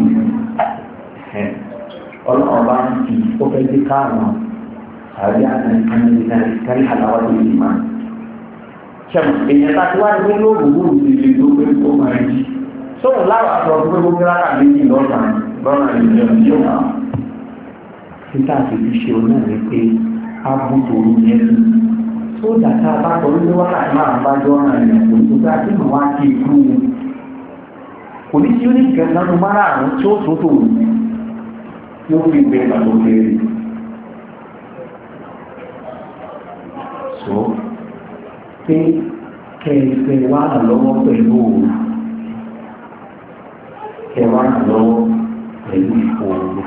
ọlọ́run bá ń fi ó fẹ́ dé káàrùn àbí àtàrí àláwá tó lè máa ṣẹ̀mù èèyàn tá a ti wá ní lóògùn gbòòrò sí ilé tó pé ó máa jí sóhun láwàá sọ pé gbogbo rákà méjì lọ́sàn lọ́nà ìjọba yóò máa títà àti fi ṣe ọ náà ní pé abútòrò yẹn tó dàtà bá tọ́ lórí wákàtí máa bá jọ ọ̀ràn ìrìn àjò tó bá tí màá wá kí ikú kò ní tí ó ní ìgbẹ̀sán ló máa ràrùn tí ó tó tò yóò fi gbé pàtó kéré so pé kẹ̀kẹ́ wà lọ́wọ́ pẹ̀lú òòrùn kẹ wà lọ́wọ́ pẹ̀lú òòrùn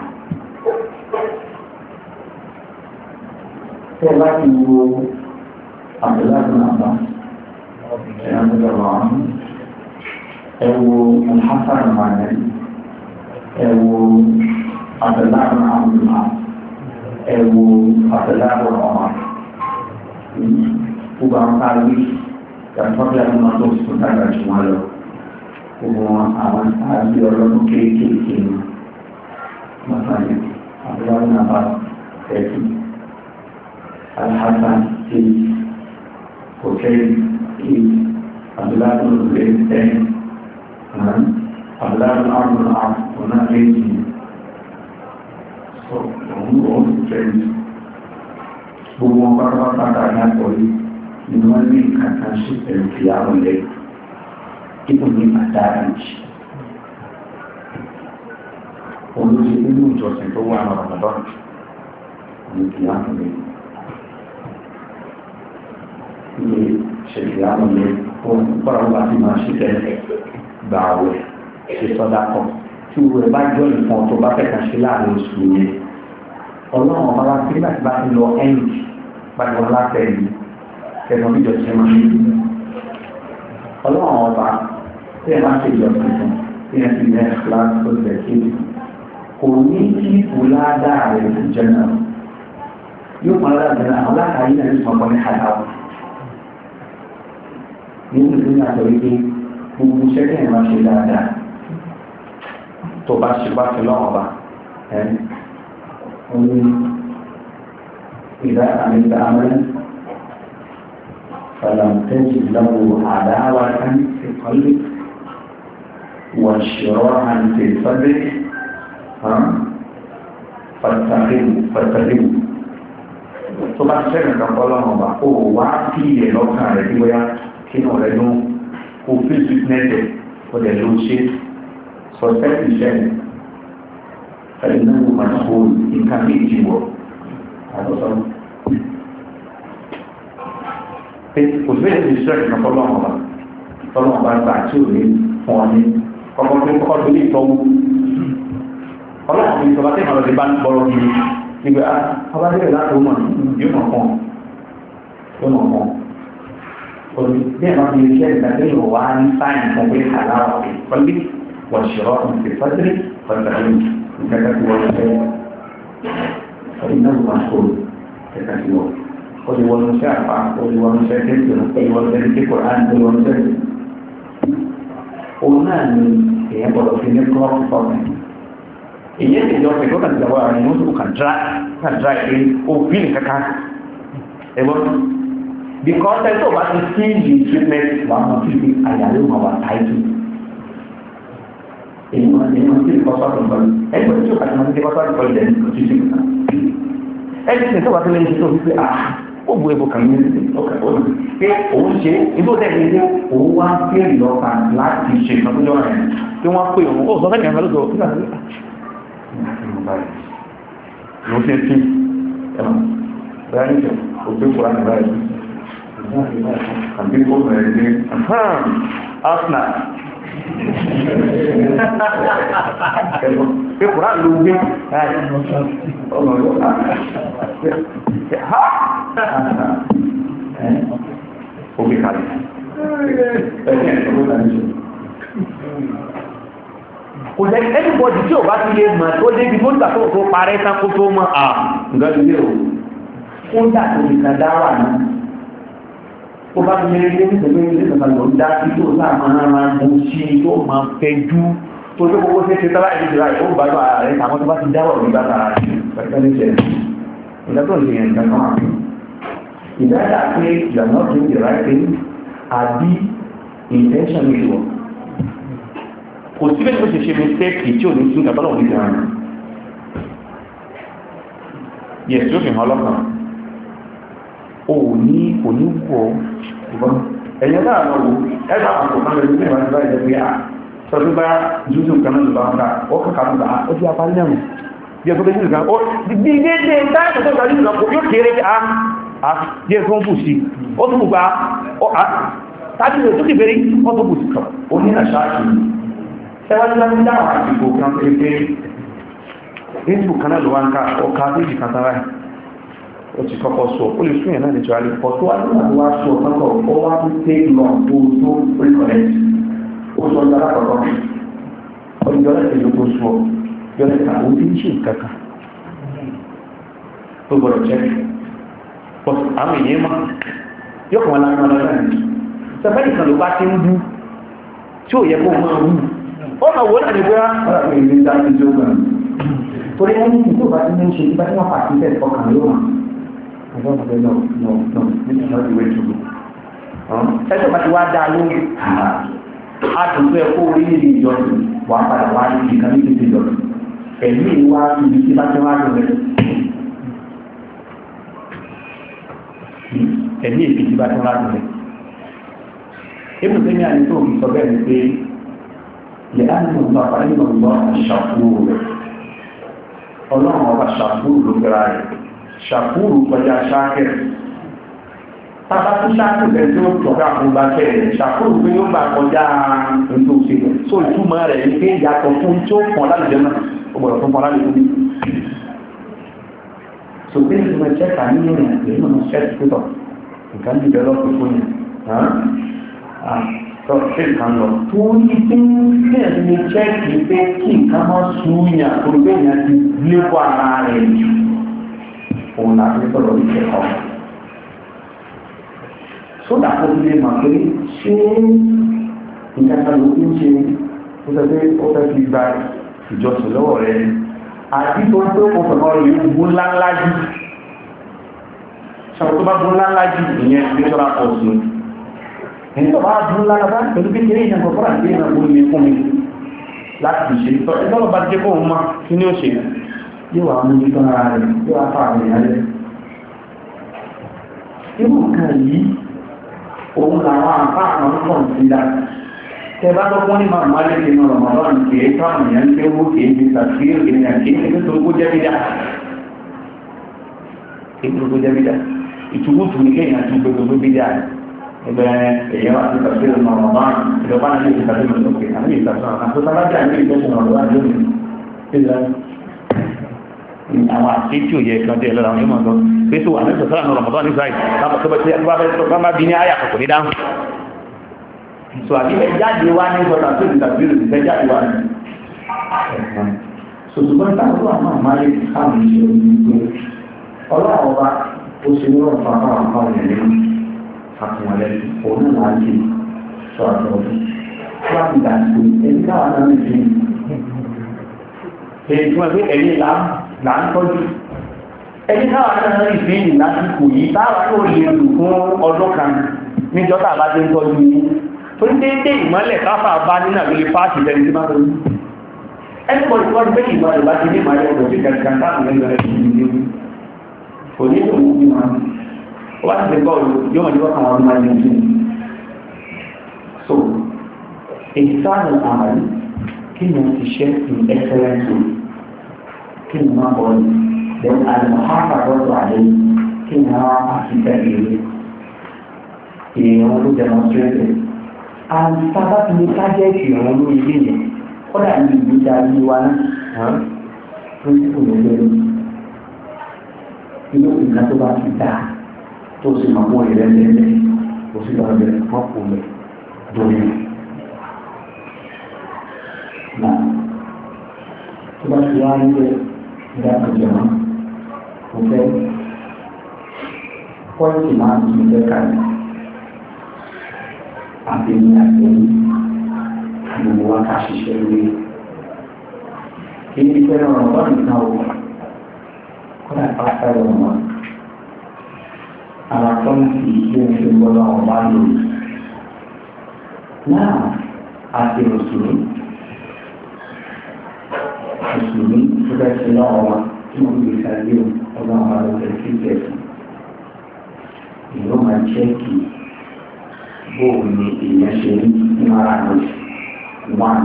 tẹ́ bá ti wo àbẹ̀láàbùn àbá ẹ̀yàmúdọ̀rọ̀ àmú ẹ̀wọ̀ alhassan manel ẹ̀wọ̀ àbẹ̀láàbùn àmúlùmá ẹ̀wọ̀ àbẹ̀láàbùn ọmọ gbogbo àwọn káàrí yàtọ̀bí àwọn tó sùn dára jù wọn lọ gbogbo àwọn káàrí ọlọ́dún kéékèèké ní mọ́sánì àbẹ̀láàbùn àbá ẹ̀kí Al-Hassan is Hussein is Abdullah bin Hussein and Abdullah bin Amr bin As were not aging. So, who owns friends? Gbogbo wọn pátápátá ní àkọlé ni wọ́n ní kankan ṣe pẹ̀lú ìyàwó lẹ́ ipò ní àdáàjì. Olóṣèlú nínú ìjọsìn tó wà ní Ramadan ní ìyàwó lẹ́ ilé ṣẹ̀lẹ̀ àwọn ilé fún ọ̀pọ̀lọpọ̀ wá sí máa ṣe tẹ́lẹ̀ gbà àwẹ̀ ṣe sọ́dá kan tí owó ẹ̀ bá jọ nǹkan tó bá fẹ́ kan ṣe láàrin oṣù yẹn ọlọ́run ọba wá sí láti bá ti lọ ẹ̀yìn pàtó látẹ̀lì kẹsàn án ìjọ ṣe máa ń ṣe ọlọ́run ọba tí ẹ máa ṣe ìjọ tuntun tí ẹ ti yẹn kíláàsì tó lẹ̀ sí kò ní kí ìfúládà rẹ̀ ti jẹ́ náà yóò máa láti náà àwọn láàárín náà ní sọ̀kọ́ ní àdáwọ̀ nínú ìlú náà sọ wípé gbogbo sẹ́kẹ̀ ẹ̀ máa ṣe dáadáa tó bá ṣe bá fi lọ́wọ́ bá ẹ̀ ń ní ìdá àmìta àmì fàlàǹtẹ́jì lọ́wọ́ àdáwà kan ti kọ́lé wọ́n ṣòro àti ìfọ́dé pàtàkì tó bá ṣiṣẹ́ nǹkan kọ́ lọ́wọ́ bá ó wá kí ilẹ̀ lọ́kàn rẹ̀ bí wọ́yá kínú rẹ̀ ló kó fi fitness ó dẹ̀ ló ṣe suspect iṣẹ́ ẹ̀yìn náà wọ́n máa kó nǹkan méjì wọ̀ àtọ́sọ́ pé kò sí èdè iṣẹ́ ìrìnà fọlọ́wọ́n ọba fọlọ́wọ́n ọba gbà tí ò ní fún ọ ní ọkọ̀ tó kọ́kọ́ tó ní ìtọ́wò ọlọ́wọ́n mi sọ bá tẹ̀ ọ̀rọ̀ ti bá ń gbọ́rọ̀ mi nígbà ọba dé láti ọmọ yóò mọ̀ fún ọ yóò mọ̀ fún ọ bí ẹ̀ máa fi iṣẹ́ ìdájọ́ yóò wá ní sáyẹn fún pé àláwọ̀ pé pọ́lí wọ́n ṣọ̀rọ̀ ọ̀hún ti fọ́tírì fọ́tírì ìkẹ́kẹ́ tí wọ́n ṣe ọdún náà máa kó ìkẹ́kẹ́ tí wọ́n ó ti wọ́n ṣe àpá ó ti wọ́n ṣe kéèké ó ti wọ́n ṣe kéèké á ní wọ́n ṣe. òun náà ni èèyàn gbọ́dọ̀ fi ní kọ́ọ̀kì fọ́ọ̀mù èèyàn ti jọ pé kó kàn jàwọ́ àwọn èèyàn tó kàn dra kàn dra ẹ̀ òfin kankan ẹ̀gbọ́n because ẹ̀ tó bá ti sí ìlú treatment wà á mọ̀ sí ibi àyàlẹ́ òun àwọn àtàìtù èyí máa ń èyí máa ń tí ìkọ́ sọ́ọ̀tù pẹ̀lú ẹgbẹ́ tí ó kàtí máa ń tí ìkọ́ sọ́ọ̀tù pẹ̀lú ẹ̀ ní ojú sí ìgbà ẹni tí ìṣẹ́wà tó lè ṣe tó fi pé ah ó bu ebo kàn ní ọkà ó pé òun ṣe ibò tẹ̀ ní ilé òun wá fẹ́ẹ̀rì lọ́pa láti ṣe ìkan tó jọ rẹ̀ tí wọ́n pè òun ó sọ fẹ́ kẹ́kẹ́ lóṣù nígbà tó ló ṣe tí ẹ̀mọ̀ bẹ́ẹ̀ ní ìṣẹ́ òfin kura ní báyìí àbí kó bẹ̀rẹ̀ ní arsenal pé kura ló gbé ọmọ yóò ha òbí kalẹ̀ ẹ̀yẹ́ ìṣòro náà ní ṣe kò jẹ́ anybody tí ò bá ti lè mọ̀ tó débi tó nígbà tó tó parẹ́ tán kó tó mọ́ à ǹkan ilé o ó dà tó lè kàn dá wà ní ó bá ti lè rí ní ìṣẹ̀lẹ̀ ilé ìṣẹ̀lẹ̀ lọ dá sí tó sáà máa máa mú sí tó máa fẹjú tó tó gbogbo ṣe ṣe tọ́lá ìlú ìṣẹ̀lẹ̀ ó bá yọ ara rẹ̀ àwọn tó bá ti dáwọ̀ nígbà tààrà pẹ̀lú ìṣẹ̀lẹ̀ ìgbà tó ń ṣe yẹn nǹkan kan àti ìdájà pé ìyàwó tó ń jẹ̀rá pé àbí intention ìṣòwò kò síbẹ̀ tó ṣe ṣe mistake tí ò ní sí ìgbà tọ́lọ̀ ní ìgbà rẹ̀ yẹ̀ tí ó fi hàn lọ́kàn o ní kò ní wọ́ ìbọn ẹ̀yẹ náà lọ wò ẹgbà àpò kan lè ní ìwọ̀n ìgbà ìjẹ́ pé à sọ tó bá jújù kan náà lọ́wọ́ ká ó kàkà tó bá ó fi apá lẹ́rùn bí ẹ tó bẹ́ jùlọ kan ó bí dédé táàkì tó gbà jùlọ kò yóò kéré à á díẹ̀ tó ń bù sí ó tún gbà ó à táàkì tó ti bẹ̀rẹ̀ ó tó bù sí kan ó ní àṣáàkì ẹwọ́n tí wọ́n dáwọn àtìkò kan pé pé facebook kan náà ló wá ń ká ọkà méjì kan sára ó ti kọ́kọ́ sọ ó lè súnyẹ̀ náà nìjọ́ alẹ́ pọ̀ tó wá nígbà tó wá sọ ọ̀tọ́kọ̀ ó wá tó take long tó tó reconnect ó sọ ọjọ́ alákọ̀ọ́kọ́ ọjọ́ ẹ̀sẹ̀ ló tó sọ ọjọ́ ẹ̀sẹ̀ ó ti ń ṣe kankan tó gbọ́dọ̀ check pọ̀ àwọn èèyàn mọ́ yóò kàn wọ́n lágbọ́n lọ́dọ̀ ní sẹ́fẹ́ ìkan ló bá ti ń bú tí ò yẹ kó máa wú ó ma wọ́n náà ní bóyá ọ̀rọ̀ ìlú dájú tó gbọ́n torí ẹni tí tó bá ti ní ṣe tí bá tí wọ́n pàtí tẹ́ ọkàn ló wà ẹjọ́ ọmọdé náà náà náà ní ìṣẹ́ ìwé ìṣòro ẹjọ́ bá ti wá dáa lórí àtúntò ẹ̀kọ́ orí nílé ìjọsìn wà padà wá ní ìkan ní títí ìjọsìn ẹ̀mí ìwá ibi tí bá ti wá lọ rẹ̀ ẹ̀mí ìfi tí bá ti wá lọ rẹ̀ ebùsẹ́ ní àyíkó òfin sọ bẹ́ẹ̀ ni pé لأن الله فإن الله شكور الله هو شكور لكراي شكور وجا شاكر tàbá tí ṣáàkì rẹ̀ tí ó tọ́ka fún bá kẹ́rẹ̀ ṣàkóso pé yóò bá kọjá nítòsí so ìtumọ̀ rẹ̀ ní pé ìyàtọ̀ fún tí ó pọ̀ láti jẹ́ náà ó gbọ́dọ̀ fún pọ̀ láti fún bí so pé ìtumọ̀ ṣẹ́ka ní ìrìn àti ìrìn ṣẹ́kì pítọ̀ nǹkan ní ìbẹ̀lọ́pù fún yẹn tọ́ ṣe kan lọ tó ní tí ní ẹ̀sìn ṣẹ́kì pé kí nǹkan mọ́ súnyà tó gbé yẹn ti lépo ara rẹ̀ òun láti sọ̀rọ̀ ìṣẹ̀kọ̀ọ́ sódà kó ti lè máa pé ṣé ìjàkà ló ń ṣe ó fẹ́ pé ó fẹ́ fi gba ìjọsìn lọ́wọ́ rẹ̀ àti tó tó kó fẹ̀mọ́ rẹ̀ bú ńláńlá jù ṣàwọn tó bá bú ńláńlá jù ìyẹn ní sọ́ra pọ̀ sí ẹni tó bá bú ńláńlá bá pẹ̀lú kékeré ìyẹn kọ̀ọ̀kan àti ìyẹn kò ní fún mi láti ṣe tọ́ ẹgbẹ́ ọba jẹ́ kóhun mọ́ kí ní ó ṣe yóò wà mú nípa ara rẹ̀ yóò wá fà àmì ìyálẹ̀ irú nǹkan yìí òun làwọn àǹfààní ọ̀pọ̀ ìsìnlá tẹbá tó fún ní máa máa lè nínú Ramadan kìí káàmù yẹn tí ó mú kìí fi tàbíyàn ènìyàn kìí ní tó kó jẹ́ bídá ìtùkú jẹ́ bídá ìtùkú tù ní kéèyàn tún gbogbo bídá ẹgbẹ́ èyàn wà sí tàbíyàn Ramadan ìjọba náà lè fi tàbíyàn lókè àmì ìtàbíyàn kan tó sábàjá ní ìtọ́sùn Ramadan lónìí àwọn àti tí ò yẹ kan dé lọ́la àwọn ọmọ pé tó wà ní sọ̀tọ́lá ní Ramadan ní sáì lápapọ̀ tó bá tí a bá bí ní àyà kòkò ní dáhùn so àbí ẹ jáde wá ní sọ́tà tó ti tàbí rẹ̀ ìfẹ́ jáde wá ní ṣùgbọ́n ìtàkùn àwọn àmàlẹ́ káàmù ṣe òní pé ọlọ́run ọba ó ṣe ní ọ̀rọ̀ fún àwọn àwọn ènìyàn nínú àfihànlẹ́ òun náà láti sọ àtọ́jú láti dà sí ẹni káwọn náà ń fi èyí tí wọ́n fi ẹ̀yìn là ń tọ́jú ẹni káwọn náà rí fi ìrìn lásìkò yìí táwà tó lè lò fún ọdún kan níjọ́ tàbá tí ń tọ́jú yìí tó ń dédé ìmọ́lẹ̀ káfà bá nínú àgbélé fáàkì lẹ́ni tí máa tọ́jú ẹni pọ̀ ìwọ́n pé ìwà ìbá ti ní ìmọ̀lẹ́ ọ̀dọ̀ sí kẹ̀kẹ́ táwọn ẹgbẹ́ rẹ̀ ti ní kò ní ìlú ní wọn ó wá ti fi kọ́ yóò mọ̀ ní wọ́n àwọn ọmọ ẹni tí so ìsáàlù àmàlì kí ni ti ṣe in excellence way kí ni máa bọ̀ ní then àlùmọ̀háfà lọ́dọ̀ àlẹ́ kí ni àwọn àfihàn èrè èèyàn ló demonstrate and sábà tí ní tájẹ́ẹ̀tì ìrànwọ́ lórí ilé yẹn kọ́dà ní ìgbésí ayé wa náà lóṣìkò lóṣèlú inú ìgbà tó bá ti dáa tó sì máa mú ìrẹ́ lẹ́lẹ́ kò sí lọ́rọ̀ bẹ̀rẹ̀ wọ́n kò lẹ̀ lórí náà tó bá ti wá nílé ìdákọ̀jọ̀ náà kò fẹ́ pọ́ìntì máa ń tún fẹ́ kàlẹ̀ àti ní àgbẹ̀yìn gbogbo wa ká ṣiṣẹ́ lórí kí ní fẹ́ràn ọ̀rọ̀ nìkan o kọ́dà pátá lọ́wọ́ wọn àwọn akọ́nìtì tí ó ń fi gbọ́dọ̀ wọn bá lò náà àti mùsùlùmí mùsùlùmí tó bẹ́ẹ̀ sí náà wọn tí wọ́n gbé sáré ọgbà wọn lọ bẹ̀rẹ̀ sí ìjẹ̀sìn ìlú máa jẹ́kì bóun ni èèyàn ṣe ní ara rẹ̀ one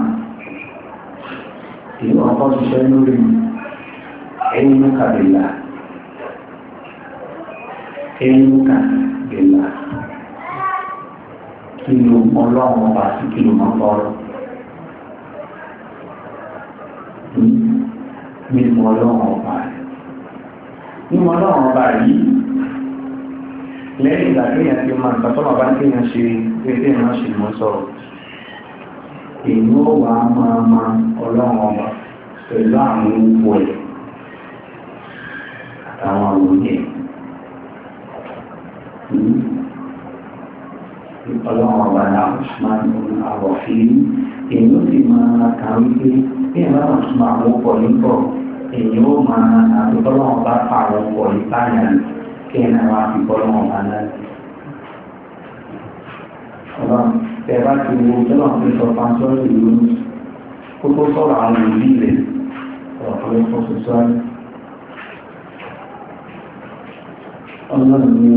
ìlú ọkọ̀ ṣiṣẹ́ lórí ẹ̀yìn kàbílà ẹ̀yìn kàbílà kí ló ọlọ́run ọba sí kí ló máa tọrọ mímọ̀ ọlọ́run ọba mímọ̀ ọlọ́run ọba yìí lẹ́yìn ìgbà kéèyàn ti máa nǹkan tọ́lọ̀ bá ń kéèyàn ṣe pé kéèyàn ṣe mọ́ sọ̀rọ̀ èyí ó wà á máa ma ọlọ́run ọba pẹ̀lú àwọn òkú ẹ̀ àtàwọn òye ọlọ́run ọba náà máa ń mú àwọ̀ sí èyí ó sì máa kà wípé bí ẹ̀ bá wà tún àwọn ọkọ̀ nípọ̀ èyí ó máa àti ọlọ́run ọba pa àwọn ọkọ̀ ìpáyà kí ẹ̀ náà wá fi ọlọ́run ọba náà ọlọ́run tẹ́ bá ti wo tọ́lọ̀ fi sọ pàṣọ́rọ̀ ìlú kó tó sọ̀rọ̀ àwọn ìlú rẹ̀ ọ̀pọ̀lọpọ̀ fún sọ́sọ́ ọlọ́run ní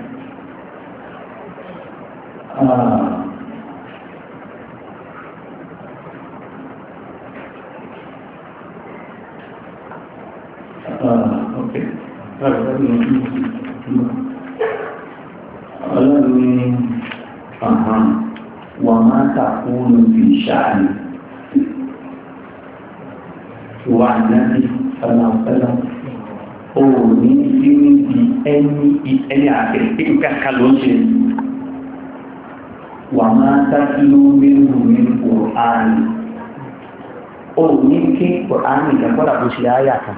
ọlọ́run ní wà máa tàkùnù fi ṣáàlì wà náà fẹ́lá o ní sí níbi ẹni àtẹ̀sí kàkà ló ṣe wà máa tàkùnù nínú ní Kùránì o ní kí Kùránì ìjàkọ́dà bó ṣe áyà kan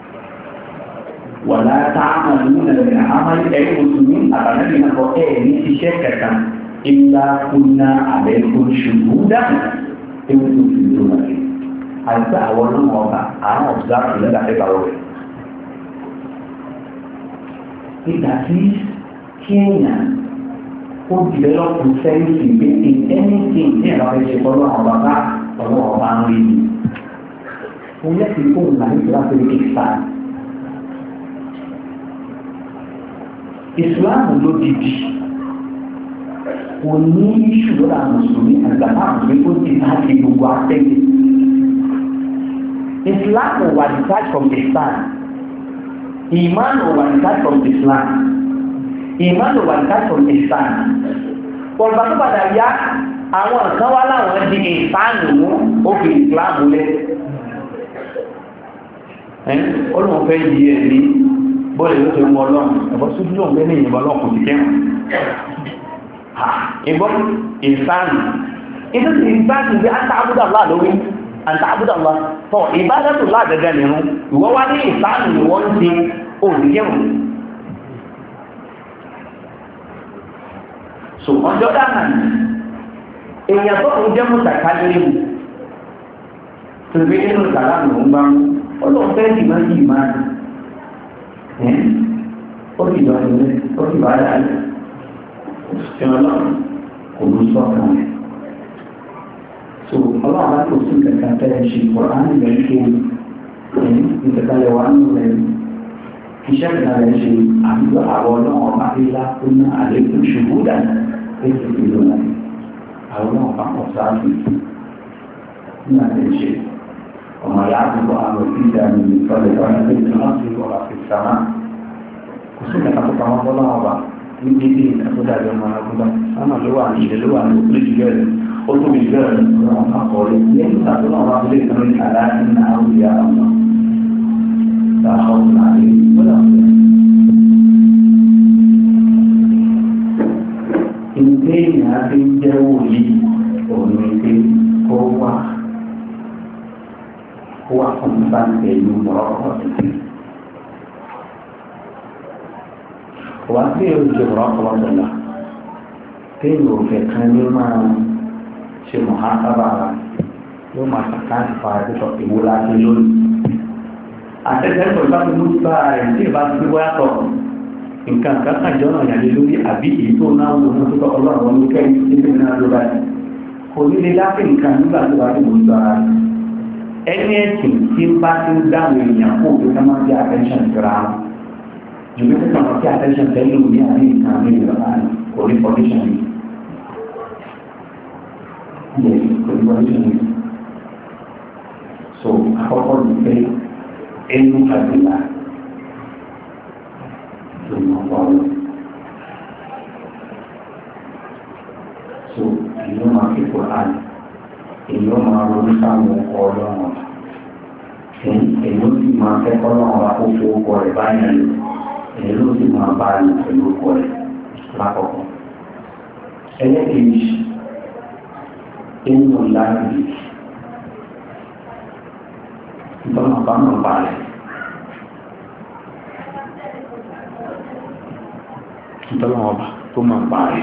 wà látà àmàlú nàìjíríà àmàlú ẹ̀rí mùsùlùmí àtàlẹ́bí náà kọ́ ẹ̀ ní iṣẹ́ kẹta illa kunna alaykum shuhudan ewu tó fi dúró náà àti àwọn ọlọ́mọ ọba àwọn ọ̀gá ìlẹ́gà fẹ́ bàwọ̀ rẹ̀. ìgbà tí kéèyàn ó dìbẹ́lọ́pù sẹ́yìnsì pé in anything ní ẹ̀rọ ẹ̀ṣẹ̀ ọlọ́mọ ọba bá ọlọ́mọ ọba ń rí ni. mo yẹ kí fóònù náà ní ìtura pé ìsà ìsìláàmù ló dìdì kò ní iṣu lọ́la mùsùlùmí àgbàmọ́ àmì ó ti láti gbogbo àtẹ́gbẹ́. Islam wà detached from Islam. Iman wà detached from Islam. Iman wà detached from Islam. Ọ̀gbà tó padà yá àwọn nǹkan wá láwọn di ìsáànù mú ó fi Islam lẹ̀. Olùwọ̀n fẹ́ yí ẹ̀ ní bọ́ọ̀lù ló ti mú ọlọ́run ẹ̀bọ́ sójú lóun fẹ́ ní ìyìnbọn ọlọ́run kò ti kẹ́wọ̀n. Ìbọn ìsáànù ìdí sí ìsáànù bí a tààbùdà Allah lórí a tààbùdà Allah tọ́ ìbádàtò láàgẹ́gẹ́ nìrún ìwọ́ wá ní ìsáànù ni wọ́n ti òdìyẹ̀wò. So ọjọ́ dáná èèyàn tó ń jẹ́ mùsàkà lérò tó gbé nínú ìsàlámù ń bá ọlọ́run fẹ́ jì máa yìí máa ó sì lọ sí ó sì bá dáa ṣe ọlọ́run kò ló sọ́kàn rẹ̀ so ọlọ́run bá tó sí kankan tẹ́lẹ̀ ṣe Kùránì rẹ̀ ṣe ìtẹ̀kálẹ̀ wà nínú rẹ̀ iṣẹ́ kan rẹ̀ ṣe àbúrò àwọn ọlọ́run bá rí lápúnà àlékún ṣubú dànù ètò ìlú náà àwọn ọlọ́run bá pọ̀ sáàbì nígbà tẹ̀ ṣe ọmọ ìyá àbúrò àwọn ìdíjà ní ìtọ́lẹ̀ tọ́lẹ̀ tó ti wọ́n ti wọ́n àti sàmà kò sí ìkàkà tó kàwọn ọlọ́run ọba ní dédé ìkàkódàjọ ọmọ agbóbá sáàmà ló wà ní ilẹ̀ ló wà ní oríṣi bẹ́ẹ̀ ó tóbi bẹ́ẹ̀ lọ́wọ́ akọ̀ọ́lẹ̀ lẹ́yìn ìgbà tó náà wà lé ìtàn ní àdáyé ní àwọn ìyá ọmọ táwọn náà lè gbọ́dọ̀ ìdí ìyá tí ń jẹ́ wòlíì òun ní pé kó wá kó wá fún sáǹtẹ̀ ìlú mọ̀rọ́kọ̀ tuntun kò wá sí èrò ìjọ mọ̀rọ́kọ̀ lọ́dọ̀ọ́lá téèyàn ò fẹ́ kan ní máa ṣe mọ̀hásábà yóò máa ṣàkáàtì fa ẹ̀dẹ́sọ̀ ìwò láti lónìí àtẹ́tẹ́ tó bá ti mú bá rẹ̀ tí ìbá ti gbé wáyà tọ̀ nǹkan kan kan jọ́nà ìyàlẹ́ lórí àbí èyí tó náà wò ní ọdún ọlọ́run wọn ló kẹ́yìn níbi náà ló bá yìí kò ní lè dáfẹ́ nǹkan nígbà tó wà ní mò ń sọ ara rẹ̀ ẹni ẹ̀sìn tí ń bá ti ń dáhùn èèyàn kó òkè ká máa ń fi attention síra wọn jùlọ tí kàn máa fi attention tẹ́lẹ̀ òní àbí nǹkan mi ìrọ̀lá kò ní condition yìí yes kò ní condition yìí so àkọ́kọ́ ní pé ẹnu àgbèlà ló máa wà lọ. So èyí ó máa fi Kùránì, èyí ó máa ronú sáwọn ọkọ̀ ọlọ́run. Èyí ó sì máa fẹ́ kọ́lọ́run wa kó fi orúkọ rẹ̀ báyìí lò. Èyí ló sì máa bá a lò pẹ̀lú orúkọ rẹ̀ lákọ̀ọ́kọ́. Ẹlẹ́kejì, ẹnu láàbì. Ìtọ́nà bá mọ̀ balẹ̀. Ìtọ́nà ọba tó mọ̀ balẹ̀.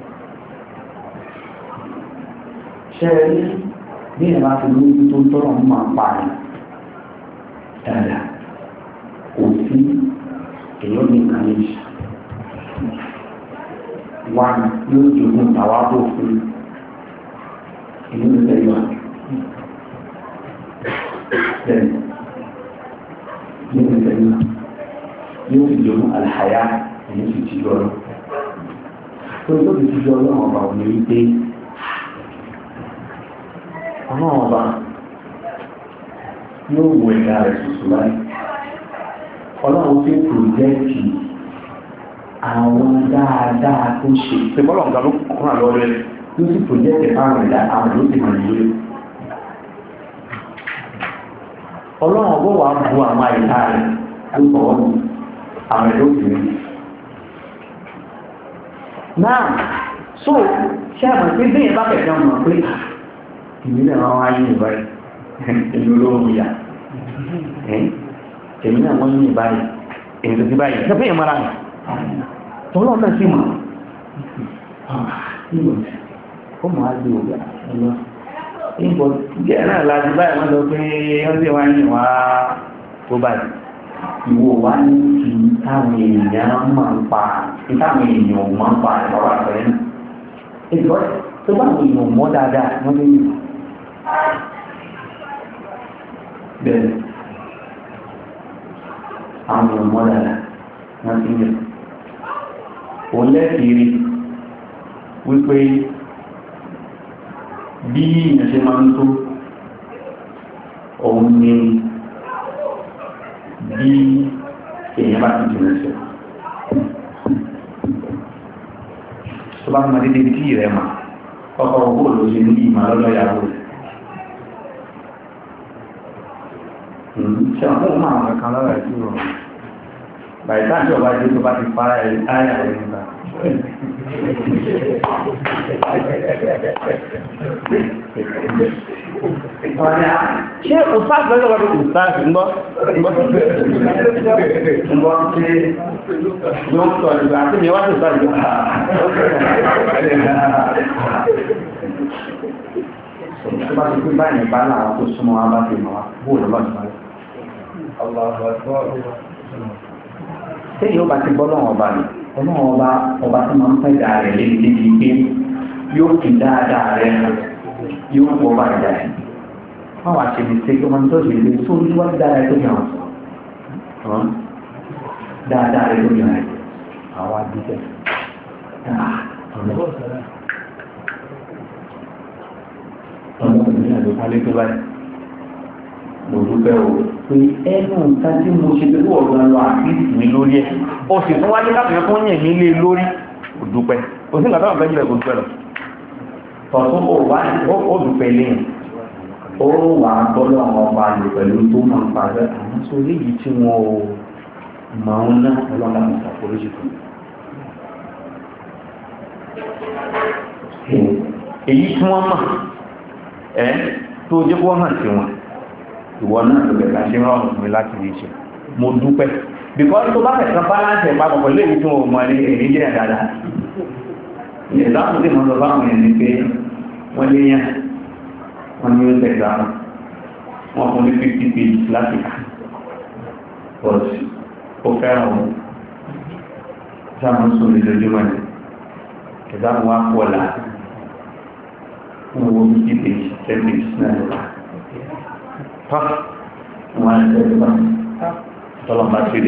Ṣé ẹ ní bí ẹ bá fi ní ibi tó ń tọ́nà mọ̀ balẹ̀ dáadáa? Kò sí èèyàn ní ìkànnì yìí. Wá yóò jogún àwa bò fún ìlú ìtẹ́lẹ̀ wa. Bẹ́ẹ̀ni, yóò fi tẹ̀lé yóò fi jogún àlàyé ẹ̀yìn fi ti lọ́rọ́. Tó tó fi ti lọ́rọ́ náà ọba òní wípé ọ̀nà ọba yóò wo ẹ̀dá rẹ̀ tuntun láì. Ọlọ́run ti pòjẹ́kì àwọn dáadáa tó ṣe. Ṣé bọ́lá ọ̀gá ló kún àlọ́ rẹ̀ yóò sì pòjẹ́kì àwọn ẹ̀dá àwọn ló sì máa yọ ọlọ́run ọgbọ́ wà bu àwọn àìsá rẹ̀ lókọ̀ ọdún àwọn ẹ̀dọ́ òkèrè náà so ṣe àmọ̀ pé bí ìyẹn bá kẹ̀kẹ́ ọmọ pé ìmìnà àwọn ayé ìbáyìí èmi olóòrùn ìyà èmi náà wọ́n ní ìbáyìí èmi tó ti báyìí ṣe fún ìyẹn mara rẹ̀ tọ́lọ́ náà sí mọ̀ ó máa gbé ògbà ọlọ́run ìbò jẹ́ náà láti báyìí wọ́n sọ pé wọ́n sì wáyé wá tó báyìí ìwò wá ní kí táwọn èèyàn máa ń pa táwọn èèyàn máa ń pa ìrọ̀rọ̀ àpẹẹrẹ náà ìgbọ́ tó bá àwọn èèyàn mọ́ dáadáa wọ́n lè yìí bẹ́ẹ̀ àwọn èèyàn mọ́ dáadáa wọ́n ti yẹ òun lẹ́kìrì wípé bí ìyẹ̀ṣẹ́ máa ń tó òun ni bí èèyàn bá ti jìnà sí tó bá máa dédé tí rẹ̀ mà kọ́kọ́ owó ló ṣe ní ìmọ̀ lọ́dọ̀ ìyàwó rẹ̀ ṣe àwọn ọmọ àwọn kan lọ́rọ̀ ẹ̀sùn rọ̀ bàí táàkì ọba jẹ́ tó bá ti fara ẹ̀ áyà rẹ̀ nígbà ṣe òsáàtì lọ́jọ́ lọ́dún òsáàtì ń bọ́ ń bọ́ tí wọ́n sọ ìgbà àti mi wá sí òsáàtì tó bá ti pín báyìí bá láwọn tó súnmọ́ wá bá ti mọ̀ wá bóòlù lọ́jọ́ tí yóò bá ti bọ́ lọ́wọ́ ọba ni ọlọ́wọ́ ọba ọba tó máa ń pẹ́ dáa rẹ̀ lébi lébi pé yóò fi dáadáa rẹ̀ yóò wọ bá ìjà ẹ̀ wọ́n wá ṣe ní ṣe ọmọ tó ṣe lè tó ní wọ́n dáadáa ẹ̀ tó yàn án dáadáa ẹ̀ tó yàn ẹ̀ àwọn àdúgbò ọmọkùnrin náà ló kálé tó báyìí mo dúpẹ́ o pé ẹnu nǹkan tí mo ṣe pẹ̀lú ọ̀gbọ́n lọ àkíyèsí mi lórí ẹ̀ o sì fún wáyé láti fún yẹn mi lé lórí kò dúpẹ́ o sì ń gbàgbọ́ nǹkan jùlọ kò dúpẹ́ lọ tọ̀tún ó wá ó dúpẹ́ lẹ́yìn ó wà á gbọ́dọ̀ àwọn ọba lò pẹ̀lú tó máa ń parí àwọn sórí yìí tí wọn ò máa ń ná ọlọ́lá mi ṣàforíjì fún èyí tí wọ́n mọ̀ ẹ́ tó jẹ́ kó hàn sí wọn ìwọ náà ló bẹ̀rẹ̀ ṣe rọrùn fún mi láti rí ṣe mo dúpẹ́ because tó bá fẹ̀sán balance ẹ̀ papọ̀ pẹ̀lú èyí tí wọ́n mọ̀ ní èyí jẹ́ dáadáa ìdáhùn tí wọ́n sọ fáwọn èèyàn ni pé wọ́n lé yàn wọ́n ní ó tẹ̀gbà wọn fún ní fifty pages láti kà but ó fẹ́ràn wọn sáwọn sọ lójoojúmọ́ ni ìdáhùn wa pọ̀ là wọ́n wo fifty pages ten pages náà lọ́wọ́ pa wọ́n á tẹ̀lé bá tọ́lọ̀ bá ṣe dé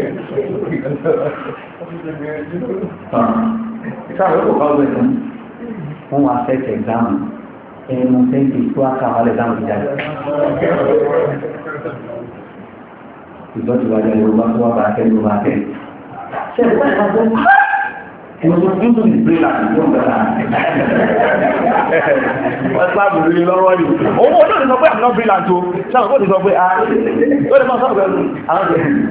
ìsáwọ̀ ẹ̀kọ́ bá wẹ̀ fún wọ́n wá fẹ́ tẹ̀ exam ẹnu tẹ́ǹtì tó àkàwà lè dáhùn ìjà ìgbọ́tí wájú ẹ̀rọ bá tó wà bá tẹ́ ló bá tẹ́ ṣe ìgbà ìgbà tó ẹ̀rọ tó tún tó ìgbé láti tó ń bẹ̀rẹ̀ wọ́n sáàbù rí lọ́wọ́ ní owó olóò ní sọ pé àmì náà tó sáàbù kó ní sọ pé ó lè máa sáàbù ẹ̀rù àwọn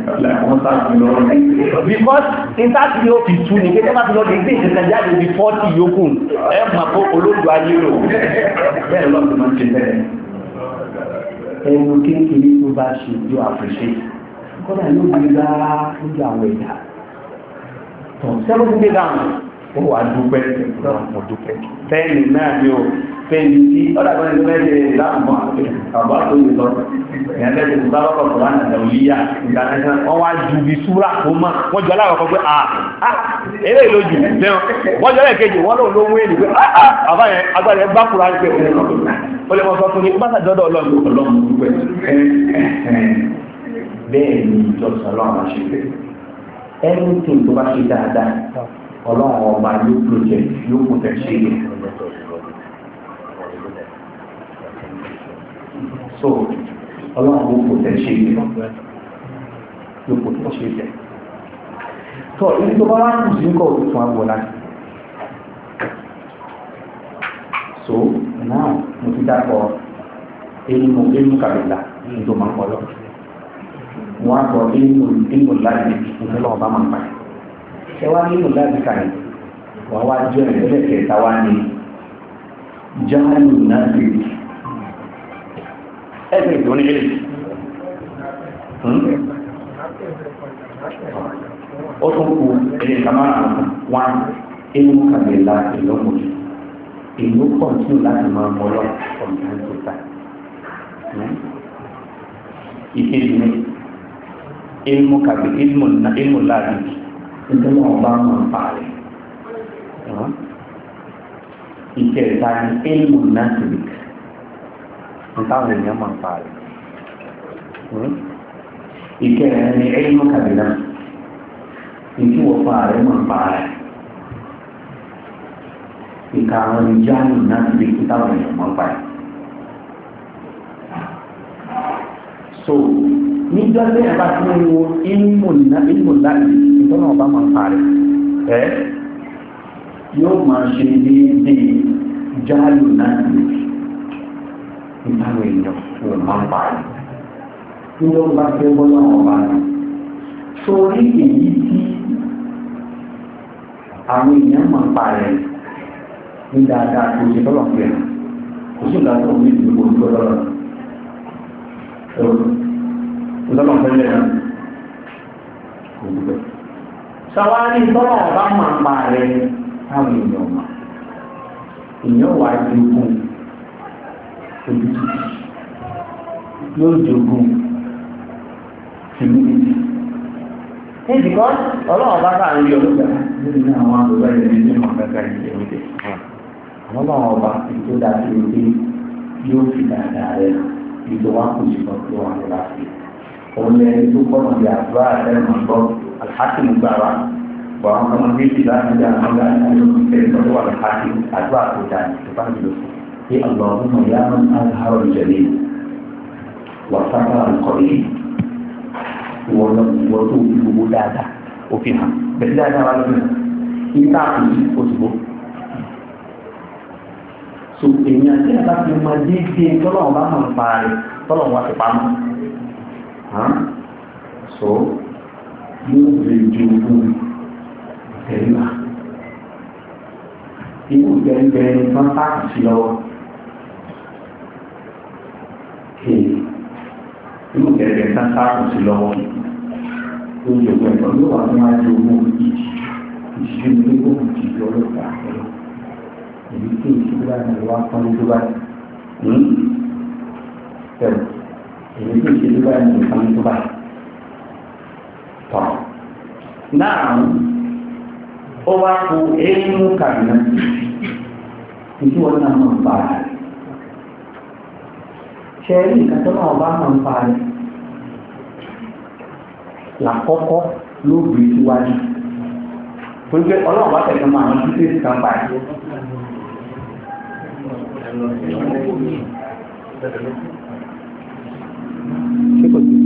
ọ̀rẹ́ because intact yóò fi tú ní pé tẹ́bá ti lọ́dún ìgbé ìṣẹ̀lẹ̀ jáde bí forty yókù ẹ̀ máa kó olóògbé ayé rò bẹ́ẹ̀ lọ́dún máa ń ṣe bẹ́ẹ̀ ẹnu kékeré tó bá ṣe yóò appreciate kọ́nà yóò gbé bá nígbà àwọn ẹ̀dá tó sẹ́wọ́n ti gbé dáhùn ó wà dúpẹ́ mo dúpẹ́ fẹ́ẹ̀lì náà ni ó fẹ́ẹ̀lì tí ọ̀dàgbọ́n ẹni fẹ́ẹ̀lì ìdáhùnmọ́ àbá tó yẹ lọ ìyẹn lẹ́sẹ̀ tó sábà kọ̀ fún àná òyìyá international wọ́n wá ju bí súrà tó mọ̀ wọ́n jọ aláwọ̀ kan pé à á eré ìlójú lẹ́wọ̀n wọ́n jọ lẹ́ẹ̀kejì wọ́n lòun ló ń wé ní pé á á àbá yẹn agbára yẹn gbá kúrò àìpẹ́ ó lè mọ sọ fún ní bá sàjọ́dọ̀ ọlọ́run ọlọ́run dúpẹ́ bẹ́ẹ̀ ni ìjọsìn ọlọ́run àṣẹ anything tó bá ṣe dáadáa ọlọ́run ọba yóò project yóò kò tẹ̀ ṣe é so ọlọ́run yóò kò tẹ̀ ṣe é yóò kò tẹ̀ ṣe é tó ibi tó bá wá kù sí nǹkan òtún fún agbó láti so now mo ti dákọ̀ ẹnu ẹnu kàbílà ní tó máa ń kọ́ lọ wọ́n á sọ ẹnu ẹnu láti ìfẹ́ lọ́wọ́ bá máa ń pa ẹ wá nínú láti kàrí wọ́n wá jẹ́ ẹ̀lẹ́ kẹta wá ní jáàlù náà sí ẹgbẹ́ ìdó ní ilé ó tún kú ẹ̀lẹ́ kàmáà wọn inú kàbẹ̀ láti lọ́mọdé èyí ó pọ̀ tí ó láti máa mọ́ lọ ọ̀nà tó ta ìkéjì ní ilmù kàbẹ̀ ilmù láti nítorí wọn bá mọ̀ ń parí ìkẹta ní ilmù nasirik nítawọn èèyàn mọ̀ ń parí ìkẹrin ní ilmù kàbínà ìtí wọ́n parí mọ̀ ń parí ìkàwọn ìjánu nasirik nítawọn èèyàn mọ̀ ń parí so níjọ́ tí ẹ bá tí ó wo ilmù láti ìtọ́nà ọba máa ń parí ẹ́ yóò máa ṣe déédé jáàlù náà ìtàwọn èèyàn wọ́n máa ń parí níjọ́ bá fẹ́ bọ́lá ọba náà sórí èyí tí àwọn èèyàn máa ń parí ní dáadáa tó ṣe tọ́lọ̀ pé kò sí ìgbà tó ń bí ìdìbò tó lọ́rọ̀ ìtọ́lọ̀ fẹ́lẹ̀ náà kò dúpẹ́. Ṣàwárí tọ́lọ̀ ọ̀bá máa ń pa rẹ̀ táwọn èèyàn mà. Èèyàn wà jogún ojú títì. Yóò jogún community. Ní ìdíkọ́ ọlọ́run bá bá ń rí ọlọ́gbà lórí àwọn àbúrò ẹ̀yẹ ní ìmọ̀ kẹ́kẹ́ ìdílé àwọn ọlọ́run ọba tó dáa sí i pé yóò fi dáadáa rẹ̀ ìjọ wa kò sí kan tó wà ní láti òun lẹ tó kọ́nà bí àdúrà ẹ̀rọ gbọ́ alhaki ń gbà wá bọ̀ àwọn ọmọ bíi ti láti dá àwọn ọ̀gá ẹ̀rọ tó wà alhaki àdúrà tó dáa ní tó bá ń lò sí Allahumma ya man azhara al-jalil wa satara al-qalil ìwọ̀n tó fi gbogbo dáadáa òfin hàn bẹ̀rẹ̀ dáadáa wá lónìí níta àkùnjì òṣùgbó so èèyàn tí a bá fi máa déédéé tọ́lọ́wọ́n bá máa ń pa rẹ̀ tọ́lọ́wọ́n wá fi pamọ́ so yóò lè ju fún ẹ̀ríwá inú ìgbẹ́gbẹ́ nǹkan pàtàkì sí lọ́wọ́ inú ìgbẹ́gbẹ́ nǹkan pàtàkì sí lọ́wọ́ tó ń jogún ẹ̀kọ́ ló wà ní wájú owó ìjì ìjì ní pé kó kìí fi ọlọ́pàá ẹ̀rọ èyí tí ìṣẹ́ bá ní wá pọ́n ní tó bá ní ẹ̀rọ èyí tí ìṣẹ́ bá ní ìpọ́n ní tó bá tọ̀. náà ó wá kó éémú kàdínà ìdí wọn náà máa ń pa rẹ̀ ṣe rí ìkàtọ́ náà bá máa ń pa rẹ̀ làkọ́kọ́ ló gbé síwájú pé ọlọ́run bá tẹ̀lé máa ń títí sí kan báyìí. ṣé kò sí?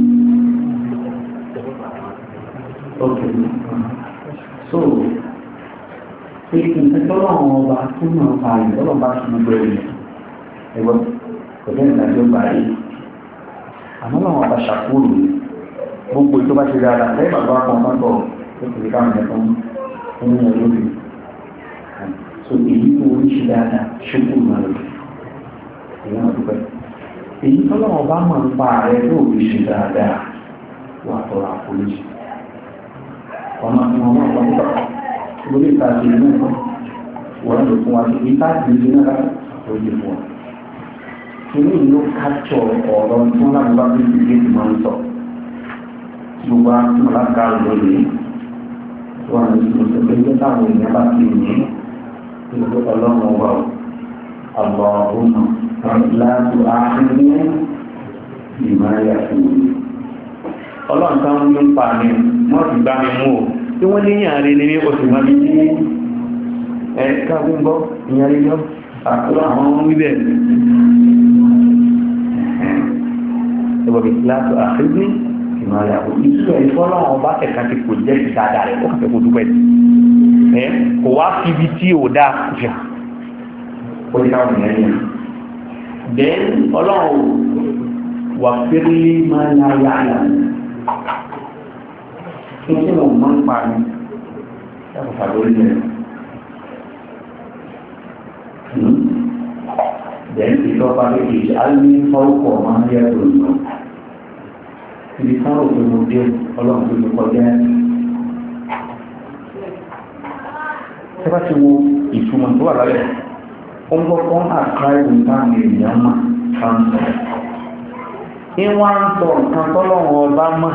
ok so pé nǹkan tọ́lọ́run ọba tó máa ń pa àyè ọlọ́run bá tún gbé rẹ̀ ẹ̀gbọ́n kò jẹ́ ìdájọ́ báyìí àmọ́ làwọn ọba ṣàkóso gbogbo tó bá ṣe dáadáa lẹ́yìn bàbá kan kan bọ̀ tó kìí káwọn ẹ̀kọ́ fún ní olóògbé so èyí tó ń ṣe dáadáa ṣókò náà lọ èyí náà dúpẹ́ èyí tó lọ́wọ́ bá mọ̀ ń pa ààrẹ tó fi ṣe dáadáa wà tọrọ àforíjì ọmọ ọmọ ọmọ ọmọ nípa lórí ìta ṣe inú ẹ̀kọ́ wọ́n lò fún wa sí ìta ṣe ìṣe náà lórí fún wa inú ìlú kájọ ọ̀rọ̀ tí wọ́n láti bá fi ìdílé ti máa ń sọ gbogbo àwọn alága lónìí wọn ní ìṣòro pé ní táwọn èèyàn bá ti ní ìlú ọlọ́run ọba àbọ̀ ọ̀hún láti àárín ìmọ̀ ẹ̀yà fún mi. ọlọ́run táwọn ń ń pa mi wọ́n ti gbá mi mú o tí wọ́n ní ìyàrí ní ní oṣù mọ́bí tí ẹ káàbí ń gbọ́ ìyàrí lọ àkúrò àwọn ohun wíbẹ̀ ẹgbọ̀bí láti àárín ìmọ̀ ẹ̀yà fún mi. ìṣúra ìfọ́lọ́run ọba ẹ̀ka ti kò jẹ́ ti dáadáa rẹ̀ ó kàfẹ́ kó dúpẹ́ ẹ̀ kò wá fi ibi tí ò dáa fi hàn ó ní káwọn èèyàn yẹn then ọlọ́run wà fẹ́rẹ́lé máa ń yára yára kí n tí mo máa ń pa ní ṣàkóso lórí rẹ̀ then ìjọba méjèèjì á ní fọ́ọ̀kọ̀ máa ń yẹ tó lọ ibi táwọn òfin mo dé ọlọ́run tó ti kọjá ẹ bá ti wo ìtumọ̀ tó wà lálẹ́ ó ń kọ́kọ́ àkáìwò táwọn èèyàn mà ká ń sọ ìwọ̀n ń sọ nǹkan tọ́lọ́wọ́ ọba mọ̀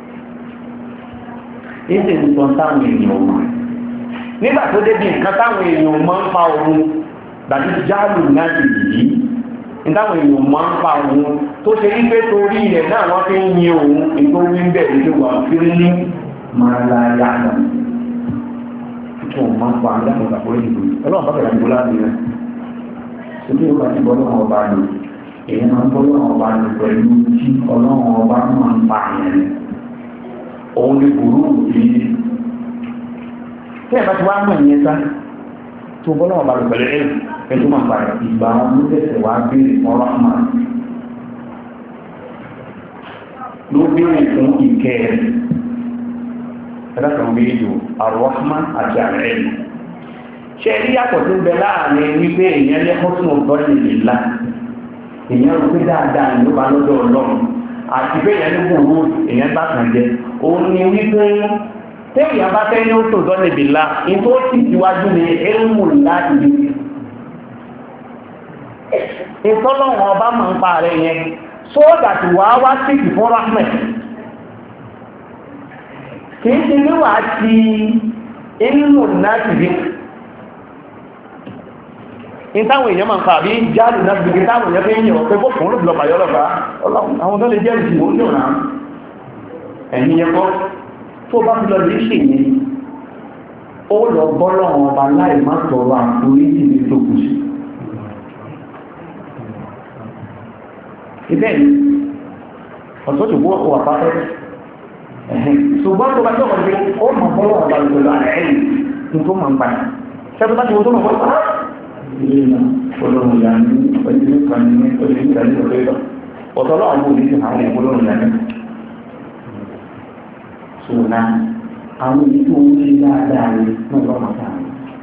ìsì ń sọ táwọn èèyàn mọ̀ nígbà tó débi nǹkan táwọn èèyàn mọ̀ ń pa òun dàbí jáàlù náà ti yìí ní táwọn èèyàn mọ̀ ń pa òun tó ṣe wípé torí ilẹ̀ náà wọ́n fi ń yin òun ètò orí ń bẹ̀rẹ̀ tó wà fi ní máa la yàtọ̀ tó máa ń pa àwọn ìdáhùn ìgbàgbọ́ ìdìbò ọlọ́run bá bẹ̀rẹ̀ ìdìbò láti rẹ̀ ṣébí ó bá ti bọ́ lọ́wọ́ ọba lò èyí máa ń bọ́ lọ́wọ́ ọba lò pẹ̀lú tí ọlọ́run ọba máa ń pa àyàn rẹ̀ òun ni burú yìí tí ẹ̀ bá ti wá mọ̀ ìyẹn sá tó bọ́ lọ́wọ́ ọba lò pẹ̀lú ẹ̀ pẹ̀lú máa pa ìgbà wọn ló tẹ̀sẹ̀ wá béèrè ọ̀rọ̀ àmà ló béèrè fún ìkẹ́ rẹ̀ ẹ̀dàkàn bí ìlú Ar-Rahman àti àrẹ̀ ṣe rí yàtọ̀ tó bẹ láàrin wípé èèyàn lẹ́kọ́ fún ọgbọ́n ìlà èèyàn rú pé dáadáa ló bá lọ́dọ̀ ọlọ́run àti pé èèyàn ní gbòòrò èèyàn bá kàn jẹ òun ni wípé téèyàn bá fẹ́ ní ó tó dọ́nà ìbìlá ní tó sì síwájú ní ẹ̀rùmù láti rí ìtọ́lọ́run ọba máa ń pa rẹ̀ yẹn sódà tí wàá wá sí ìfún rahmet kìí ṣe ní wàá ti ẹ̀rùmù láti rí in táwọn èèyàn máa ń fa àbí jáàlù náà gbogbo táwọn èèyàn fi ń yàn pé bókùn ló lọ pàyọ́ lọ́pàá àwọn tó lè jẹ́ ìsìn òun yóò náà ẹ̀yìn yẹn kọ́ tó bá fi lọ lè ṣe ní ó lọ bọ́lọ̀ ọba láì má tọrọ àforíjì ní tó kù sí ibẹ̀ ni ọ̀tọ́ tó gbọ́ wà pàtẹ́ ṣùgbọ́n tó bá tó wọ́n pé ó mọ̀ bọ́lọ̀ ọba ìpẹ̀lú ààrẹ ẹ̀yìn tó mọ̀ ń pa ṣẹ́tọ́ bá ti wọ́n tó mọ̀ pọ́ olóhùn ìyá ní ọjọ́ kan ní ọjọ́ ìgbà ní ọjọ́ ìlọ ọ̀tọ́lọ́ àwọn òbí àwọn olóhùn ìyá ní ṣùgbọ́n àwọn ìdí tó ń ṣe dáadáa ní náà lọ́mọ sáà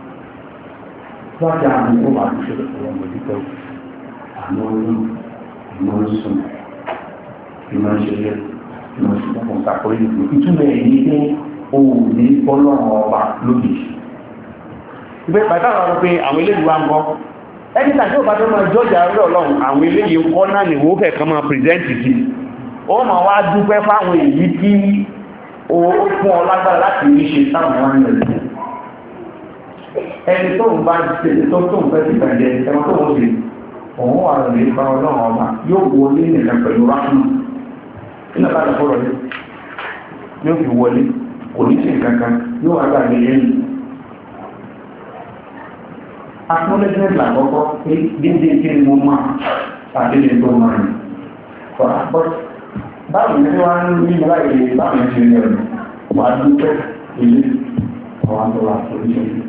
wájà àwọn ìwọ̀n wà ní ṣe ọ̀rọ̀ mọ̀lẹ́pẹ́ àwọn olóhùn ìmọ̀ ń sùn ìmọ̀ ń ṣe yẹ ìmọ̀ ń ṣe fún ìsàkórí ìlú ìtumọ̀ èyí pé òun ní bọ́lọ́run ọba lókè ìgbẹ́ pàtàkì àwọn pé àwọn eléyìí wá ń bọ́ ẹni tàbí ò bá tó máa jọ́jà rẹ̀ ọlọ́run àwọn eléyìí ń kọ́ náà ní wó fẹ́ kan máa pìrìsẹ́ntì sí ó máa wá dúpẹ́ fáwọn èyí tí ó fún ọ lágbára láti rí ṣe táwọn wọn ń rẹ̀ ẹni tó ń bá ṣe tó tó ń fẹ́ sí ìgbàjẹ́ ẹ̀wọ̀n tó ń ṣe òun wà lè fa ọlọ́run ọba yóò wọlé nìkan pẹ̀lú ráfún nínú bá lọ́pọ̀ rẹ̀ yóò fi wọlé kò ní ṣe kankan yóò wá gbà lé lẹ́yìn acknowledgement làkọ́kọ́ pé dídé kí ni mo máa tàbí lè tó máa rìn for but báwo ni wọ́n ń rí láìlè báwo ni ṣe rí ẹ̀rọ wà á dúpẹ́ ilé àwọn àtọ́wà oríṣiríṣi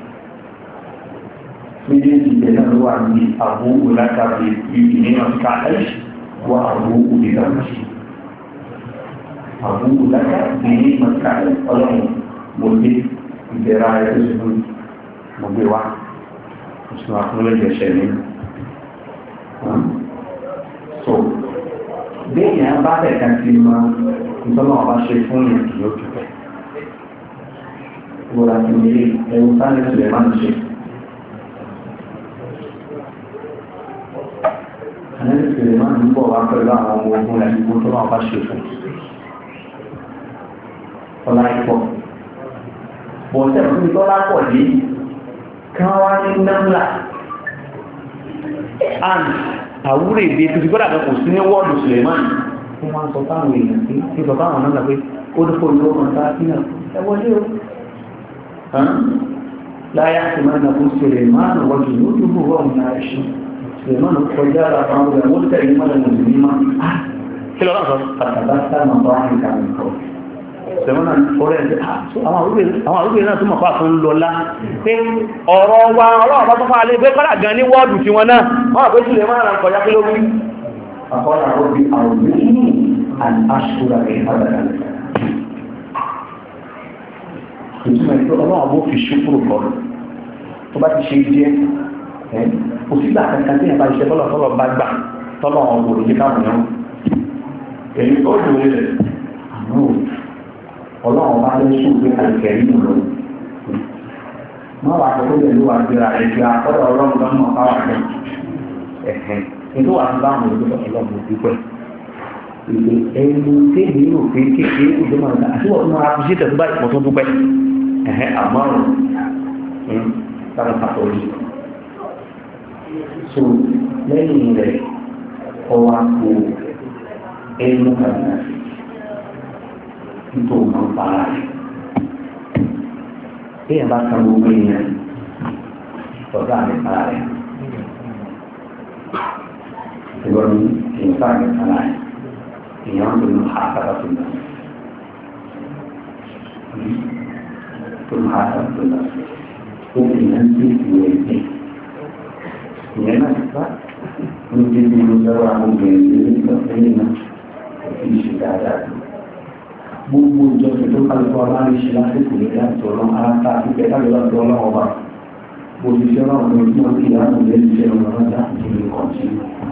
méjèèjì ìjẹ́ náà ló wà ní àbúkù látàbí ìdílé ọ̀síkà ẹ̀ṣì wà àbúkù ìdámọ̀ṣì àbúkù látàbí ọ̀síkà ọlọ́run mo gbé ìbẹ̀rẹ̀ ayé tó ṣe fún mo gbé wá ìṣúná àkúnlẹ̀jẹ̀ ṣẹlẹ̀ so bẹ́ẹ̀ yẹn bá tẹ̀ka sí ma ìtọ́nà ọba ṣe fún yẹn kì yóò dúpẹ́ wọ́n láti ní ẹ̀rù sáré sílẹ̀ máa ń ṣe àlẹ́ sílẹ̀ máa ń bọ̀ wá pẹ̀lú àwọn ọmọ ogun rẹ̀ nígbó tó náà bá ṣe fún ọlá ìpọ̀ bọ̀ọ̀tẹ̀ fún ìtọ́lá pọ̀ dé kan wá ní náà and àwúrẹ̀ èdè tó ti gbọ́dà kan kò sí ní wọ́ọ̀dù Suleiman fún wọn sọ fáwọn èèyàn sí tí sọ fáwọn náà pé ó dúpọ̀ ló wọn sáà sí náà ẹwọ́dé o láyé àti máa nà fún Suleiman wọ́jú ló dúró wọ́n náà ṣe Suleiman kọjá àbáwọn ọ̀rẹ́ wọ́n tẹ̀lé mọ́lẹ̀ mùsùlùmí máa kí lọ́nà sọ pàtàkì sáà máa bá wọn kà mí kọ́ sẹ̀wọ́n náà ọ̀rẹ́ ẹ̀ àwọn àrúgbèrè náà tó mọ̀ fà fún lọ́lá pé ọ̀rọ̀ wa ọlọ́wọ́ bá tó fà alẹ́ pé kọ́lá gan ní wọ́ọ̀dù tí wọn náà wọ́n àpé sílẹ̀ máa ràn kọjá pé ló wí àkọ́lá rọ́bí àrùn and ashura rẹ̀ padà ìtumọ̀ ìtọ́ ọlọ́wọ́ bó fi ṣúkúrò kọlù tó bá ti ṣe jẹ́ kò sígbà kankan tí ìyàbá iṣẹ́ tọ́lọ̀ tọ́lọ̀ bá gbà tọ́lọ̀ ọ̀gbọ̀n òjì káwọn náà èyí ó dùn ilẹ̀ àmọ́ ọlọ́run bá lé ṣùgbé àìkẹ̀rí ìlú máa wà tó lè ló wà gbéra ẹgbẹ́ akọ́dọ̀ ọlọ́run lọ́nà káwà jẹ́ ẹ̀hẹ́ ètò wà tó báwọn olùdó ọlọ́run dúpẹ́ ìgbé ẹnu tẹ́lẹ̀ yóò pé kékeré ìjọ máa dá àti wọ́n máa fi ṣe tẹ̀síwá ìpọ̀ tó dúpẹ́ ẹ̀hẹ́ àmọ́rùn sára pàtó yìí so lẹ́yìn rẹ̀ ọwọ́ àpò ẹnu kàdínà itu memparah. Dia bahkan mungkinnya orang yang parah. Sebelum insan yang parah, yang belum hafal sunnah, belum hafal sunnah, mungkin nanti dia ini, dia nak mungkin dia orang mungkin dia ini nak isi darah. Gbogbo ìjọsìn tó kálùkọ́ aláàrin ṣe lásìkò ní ìyàtọ̀ ọlọ́run ara ta àti pẹ̀lú ìlọ́dọ̀ ọlọ́run ọba òṣìṣẹ́ ọlọ́run ní ìjọ kí ìyàtọ̀ lè ṣiṣẹ́ ọlọ́run láti kí ní kọ̀ọ̀tí.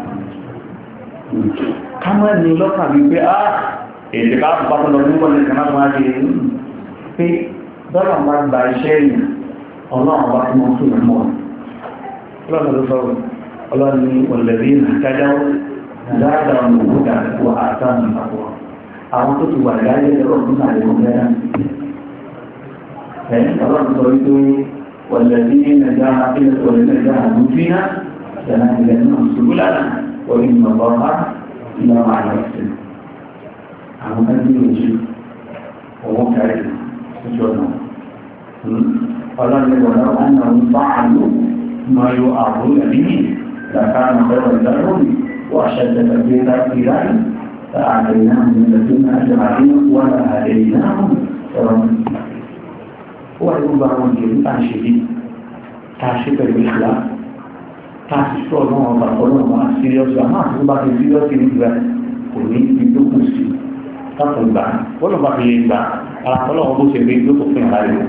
kámọ́ ní lọ́kàn wípé á èdè bá fún pátọ́ lọ ní wọ́n lè kaná máa ṣe pé dọ́là máa gba iṣẹ́ èèyàn ọlọ́run ọba tí wọ́n fún ìmọ̀ ọlọ́run ló sọ̀rọ̀ ọlọ́run ní ọ̀lẹ́rí ìdájọ́ dáadáa òkúta wà àtàwọn àpọ̀ àwọn tó ti wà láyé ẹ̀rọ fún àlẹ́kùn mẹ́rin ẹ̀yìn ọlọ́run sọ wípé والذين جاهدوا والذين جاهدوا فينا لنهدينهم سبلنا وإن الله لمع المحسنين. àwọn kan ní ojú owó kárí ojú ọ̀nà ọlọ́run wọ̀lá ọ̀nà ń bá àlú ma yóò àbú ẹ̀bí لكان خيرا لهم وأشد تثبيتا في ذلك فآتيناهم من لدنا أجمعين ولهديناهم صراطا مستقيما. هو يقول بعض الجيل تعشيدي تعشيد بالإخلاص تعشيد الله وبركاته مع السيريوس ما تبغى السيريوس يبغى كوني يدوكو سي تطلع ولا بقى يبغى على كل أبو سبيل يدوكو في هذا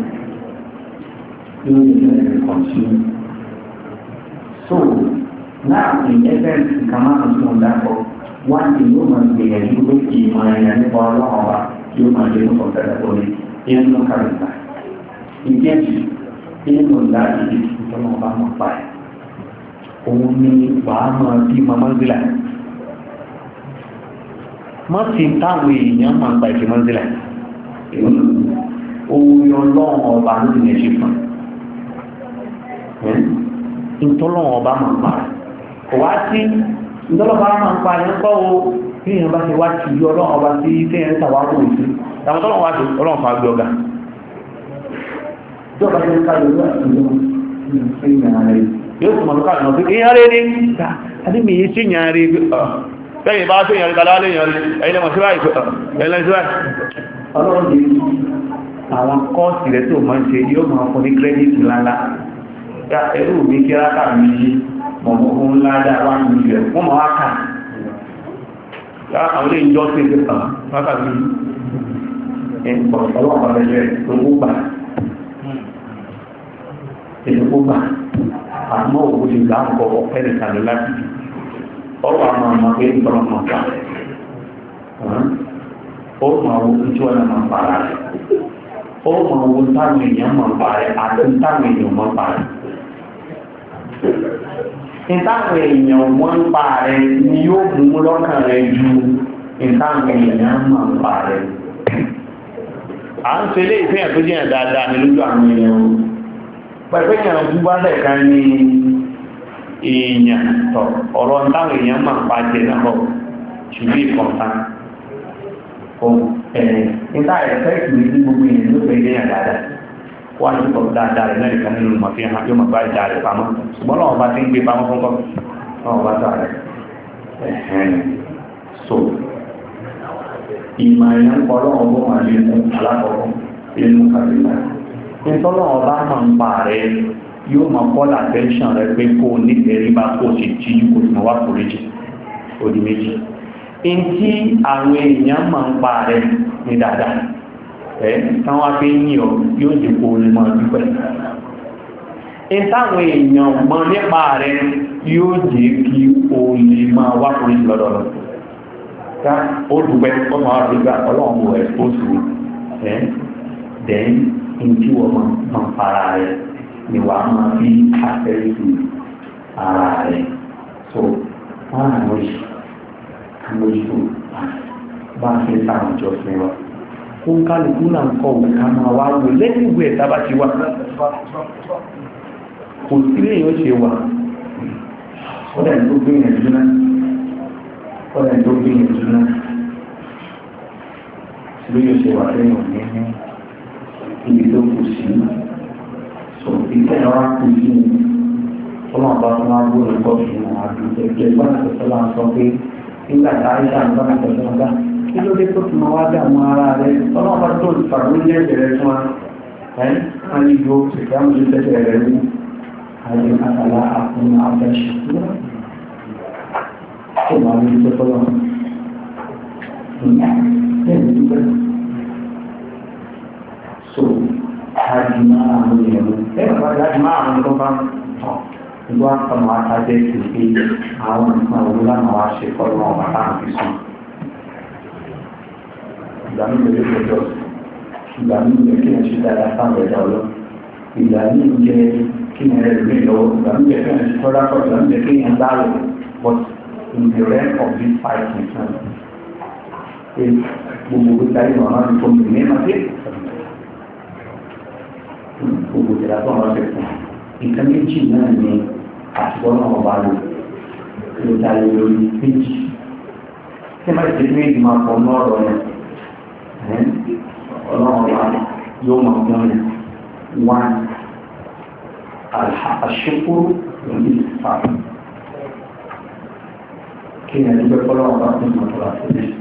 يوجد so now in essence kama àtúntò dàpọ̀ wọ́n ti yóò máa gbìyànjú pé ìmọ̀ ẹ̀yà nípa ọlọ́run ọba yóò máa gbé nípa ọ̀tẹ̀lẹ̀ lórí inú kàrìtà ìkejì inú ńlá ìdí ìtọ́nà ọba máa pa ẹ̀ òun ni wàá máa bí mamazila má ti táwọn èèyàn máa gba ìfẹ́ mamazila òun ọlọ́run ọba ló ti lè ṣe fún ìtọ́lọ́wọ̀n ọba máa ń pa kò wá sí ìtọ́lọ́wọ̀n ọba máa ń pa ẹ̀yẹn kọ́ o bí èèyàn bá ti wá ti yọ ọlọ́wọ̀n ọba sí téèyàn tàwa kò sí àwọn tọ́lọ́wọ̀n wá sí ọlọ́wọ̀n fa gbé ọgá tí ọba ti ń ká lórí àtúntò yóò sì mọ̀ lókà lọ́nà pé èèyàn rẹ̀ ní àti mi yìí sí èèyàn rẹ̀ bẹ́ẹ̀ bá sí èèyàn rẹ̀ tàlá léèyàn rẹ̀ ẹ̀yìn lẹ́mọ̀ sí báyìí ẹ̀yìn lẹ́mọ̀ sí báyìí ọlọ́run yìí àwọn kọ́ọ̀sì rẹ̀ tó máa ń ṣe yóò máa fún ní kírẹ́dìtì ńláńlá ya ẹrù mi kí rákà mi yí mọ̀mọ̀ fún ládá wá ní ilẹ̀ wọ́n mọ̀ wákà ya àwọn ilé ìjọ sí ẹgbẹ́ kan rákà mi yí ọlọ́pàá lẹ́jẹ́ ìgbógbà ìgbógbà àmọ́ òkú ti gbà ń kọ ọ̀pẹ́ nìkàlẹ̀ láti ọwọ́ àmọ́ àmọ́ pé ìgbọ́nà mọ̀ pa ó mọ̀ owó tí wọ́n náà pa rẹ̀ ó mọ̀ owó táwọn èèyàn mọ̀ pa rẹ̀ àti táwọn èèyàn mọ̀ pa rẹ̀ ìtàwọn èèyàn wọ́n ń pa rẹ̀ ni yóò mú lọ́kàn rẹ̀ ju ìtàwọn èèyàn máa ń pa rẹ̀. à ń ṣe ilé ìfihàn tó jẹ́ dáadáa ní lójú àwọn èèyàn pẹ̀lú èèyàn gbúgbá lẹ́ẹ̀ká ní èèyàn tọ̀ ọ̀rọ̀ ìtàwọn èèyàn máa ń pa jẹ náà ṣùgbọ́n ìkọ̀ǹta ìta ẹ̀fẹ́ ìpìlẹ̀ gbogbo èèyàn ló fẹ́ èèyàn dáadáa wọ́n ti kọ̀ dáadáa rẹ̀ mẹ́rin kan nínú mọ̀fí hàn yóò mọ̀ bá ìdá rẹ̀ pamọ́ ṣùgbọ́n náà ọba ti ń gbé pamọ́ fún kọ́ náà ọba tó rẹ̀ ẹ̀hẹ́n so ìmọ̀ ẹ̀yàn pọ̀ lọ́wọ́ bó máa lè mú alákọ̀ọ́kọ́ inú kàrílà nítorí ọba máa ń pa rẹ̀ yóò máa call attention rẹ̀ pé kó o ní ẹ̀rí bá kó o sì jíjú kó o sì máa wá foríjì odi méjì ntí àwọn èèyàn máa ń pa rẹ̀ ní dáadáa ẹ̀ táwọn afẹ́ yìn ọ yóò dé kó lè máa dúpẹ́ ìtàwọn èèyàn mọ̀ nípa rẹ̀ yóò jẹ́ kí o lè máa wá forí lọ́dọọdọ ká ó dúpẹ́ ó máa rí gbà ọlọ́run wọ̀ ẹ̀ ó sì ẹ̀ dẹ́n ntí wọ́n máa ń para rẹ̀ ni wàá máa fi àfẹ́sù ara rẹ̀ so wọ́n á mọ̀ yìí àmójútó bá a ṣe sáwọn ìjọsìn wa kó ń kálukú náà kọ òkà máa wá wò lẹ́yìn ìwé ẹ̀ta bá ti wà kò sí lè yóò ṣe wà ọ̀dẹ̀ tó gbìyànjú náà ọ̀dẹ̀ tó gbìyànjú náà ló yóò ṣe wà lẹ́yìn òní ní ibi tó kù sí so ìfẹ́ ìwà kù sí ni ọlọ́run bá tún wá gbóòrò kọ́ sí wọn àdúgbò ẹgbẹ́ gbọ́dọ̀ tó sọ́lá sọ pé nígbà tá a ṣe àwọn ọmọ ìtọ́jú ọ̀gá kí ló dé tó fi máa wá dé àwọn ará rẹ̀ ọlọ́run bá tó ìfàgbé ní ẹ̀jẹ̀ fún wa ẹ́ wọ́n ní yóò ṣèké àwọn ìlú tẹ́tẹ́ rẹ̀ ní àyè àtàlà àfún àfẹ́ṣe tó máa ní ìjọ tọ́lọ́ lẹ́yìn dúpẹ́ so àjì máa àwọn èèyàn lẹ́yìn bá àjì máa àwọn tó bá tọ̀ ìlú àkànmọ́ àtàjẹ́ sí pé àwọn nǹkan òun lánàá wá ṣe fọ́lọ́ ọ̀bà táwọn fi sùn ìgbà mi lè lọ́jọ́ ìgbà mi lè kí ẹ̀ ṣe dáadáa sáwọn ẹ̀dá ọlọ́ ìgbà mi jẹ́ kí ẹ̀ rẹ̀ lórí lọ́wọ́ ìgbà mi jẹ́ kí ẹ̀ ṣe tọ́lá kọ́ ìgbà mi jẹ́ kí ẹ̀ dárò but in the rest of this five nìkan pé gbogbo gbogbo táyé wọn máa ń tó mi ní ẹ̀ma dé gbogbo ìjọba tó wọn ṣe fún nǹkan méjì náà ní àtìkọ́ náà wọ́n bá lò ló dá lé lórí méjì tí wọ́n ti ṣe méjì máa pọ̀ náà rọ̀ yẹn ọlọ́run wa yóò máa fún yẹn wán àṣekúrú lórí ìfàmì kí ni ẹni pé fọlọ́run bá fún ìmọ̀tò àti ìdíje.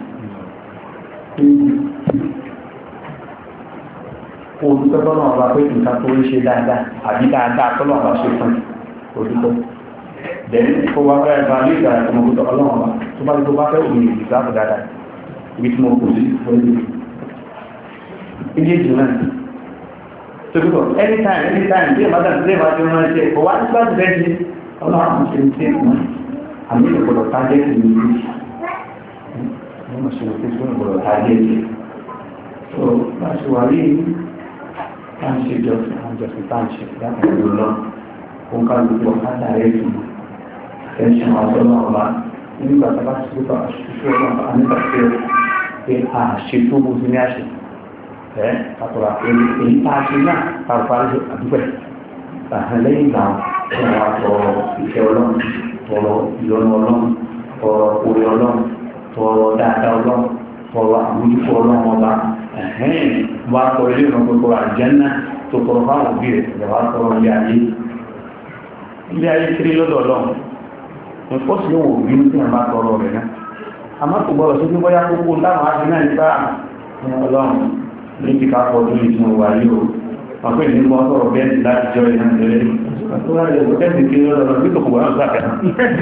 Olùkọ́ tọ́lọ́ ọba pé nǹkan tó ń ṣe dáadáa àbí dáadáa tọ́lọ́ ọba ṣe fún olùkọ́. Bẹ̀rẹ̀ kó wá fẹ́ bá ní ìgbà tó mọ̀ kó ọlọ́run ọba tó bá ní tó bá fẹ́ òun ìgbà fún dáadáa ibi tí mo kò sí fún ìlú. Ilé ìjù náà. Tòkítọ̀ anytime anytime tí ìmọ̀tà tí ìmọ̀tà tí wọ́n ṣe kò wá nígbà tí bẹ́ẹ̀ ṣe ọlọ́run ṣe ń ṣe ìmọ̀ àmì ìgbọ̀dọ̀ tájẹ́ ìlú ìlú. Wọ́n ṣe ń ṣe ìgbọ̀dọ̀ tájẹ́ ìlú. So, láti wà rí táǹṣe jọ́sìn àjọsìn táǹṣe láti ìlú lọ fún kálukú ọ̀kadà rẹ̀ tù ẹ̀ṣin àtọ́nà ọ̀la nígbà tí a bá ti sọ́tọ̀ àṣìṣe ọ̀la nígbà tí ó pé àṣẹ tó bó sí ní àṣẹ ẹ̀ àtọ̀rà èyí tá a ṣe náà pàrọ̀pàrọ̀ àdúgbẹ̀ lẹ́yìn ìgbà tí wọ́n wá tọrọ ìfẹ́ ọlọ́run tọrọ ìyọnu ọlọ́run tọrọ orí ọlọ́run tọrọ dáadáa ọlọ́run tọrọ àmójútó ọlọ́run ọba ẹ̀hẹ́n wá tọrọ ilé ìrìn gbogbo àjẹ́nà tó tọrọ fáwọn òbí rẹ̀ ìjọba tọrọ ilé ayé ilé ayé kiri lọ́dọ̀ ọlọ́run nǹkan sì wò bí ní àmà tọrọ rẹ̀ náà àmọ́ kò gbọ́dọ̀ sí bóyá gbogbo láwọn àti náà nípa ọlọ́run ní kíkà pọ̀ tó lè tún wà yìí o wọn pè ní kí wọ́n sọ̀rọ̀ bẹ́ẹ̀sì láti jọ ìhàn ìrẹ́lẹ̀ tó wá lè wọ́n tẹ́sì kí lọ́dọ̀ bí kòkòrò náà sáà kẹ́hàn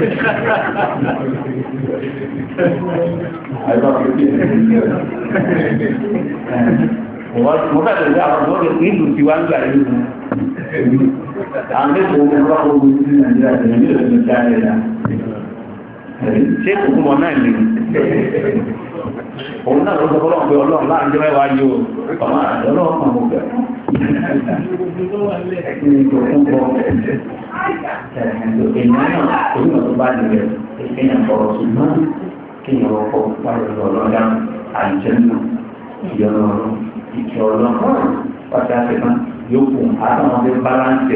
mo fẹ́ tẹ̀lé àwọn ọmọdé nílùú tí wá ń gbà yìí àwọn ẹgbẹ́ òun wá gbogbo sí nàìjíríà tẹ̀lé ní ìlú tí a lè dá ṣé kòkòrò náà lè òun náà ló sọ fọ́lọ́run pé ọlọ́run láàrin jẹ́ mẹ́wàá yóò ọmọ àjọ́lọ́run kan mọ̀ pẹ̀ ẹ̀kìnrin tó fún bọ́ èèyàn náà orílẹ̀ tó bá nílẹ̀ èèyàn fọ̀rọ̀ ṣùgbọ́n kéèyàn ọkọ̀ wáyé ọlọ́dá àìjẹ́nà ìyọ̀nà ọlọ́run ìkẹ́ ọlọ́run pàṣẹ àfẹ́fán yóò kún àtàwọn ọdẹ báláǹsì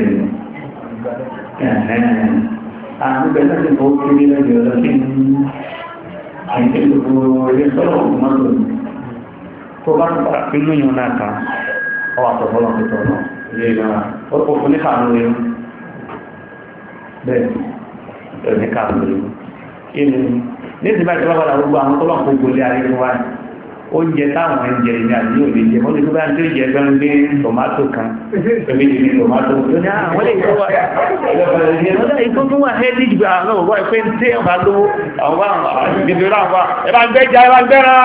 ẹ̀ àwọn ìgbẹ́ náà ti fọ́ kéré lẹ́yìn ọ̀dọ́ kí ní àìsí gbogbo ilé sọ́lọ̀ ọ̀gbọ̀n mọ́tò tó bá ń padà pín lóyún náà kan ọwọ́ àtọ̀fọ́lọ́ pẹ̀tọ̀ náà ilé ìgbàra ó fún ní káàlù rẹ̀ bẹ́ẹ̀ ẹ̀ ní káàlù rẹ̀ inú ní ìsìnbá ìjọba padà gbogbo àwọn tó lọ́n kó gbolé ayé fún wa oúnjẹ táwọn ẹ̀jẹ̀ ìní àti òde jẹ wọ́n lè tó bá ń tó ìjẹ ẹgbẹ́ ń gbé tòmátò kan ẹgbẹ́ ìdí tòmátò tó ní àwọn ilé ìjọba ìkó tó wà hẹ́ ní ìgbà àwọn ọ̀gọ́ ìpé ń tẹ́ ọba lówó àwọn ìgbèbè ráwọn wà ẹbá ń gbẹ́jà ẹbá ń gbẹ́ra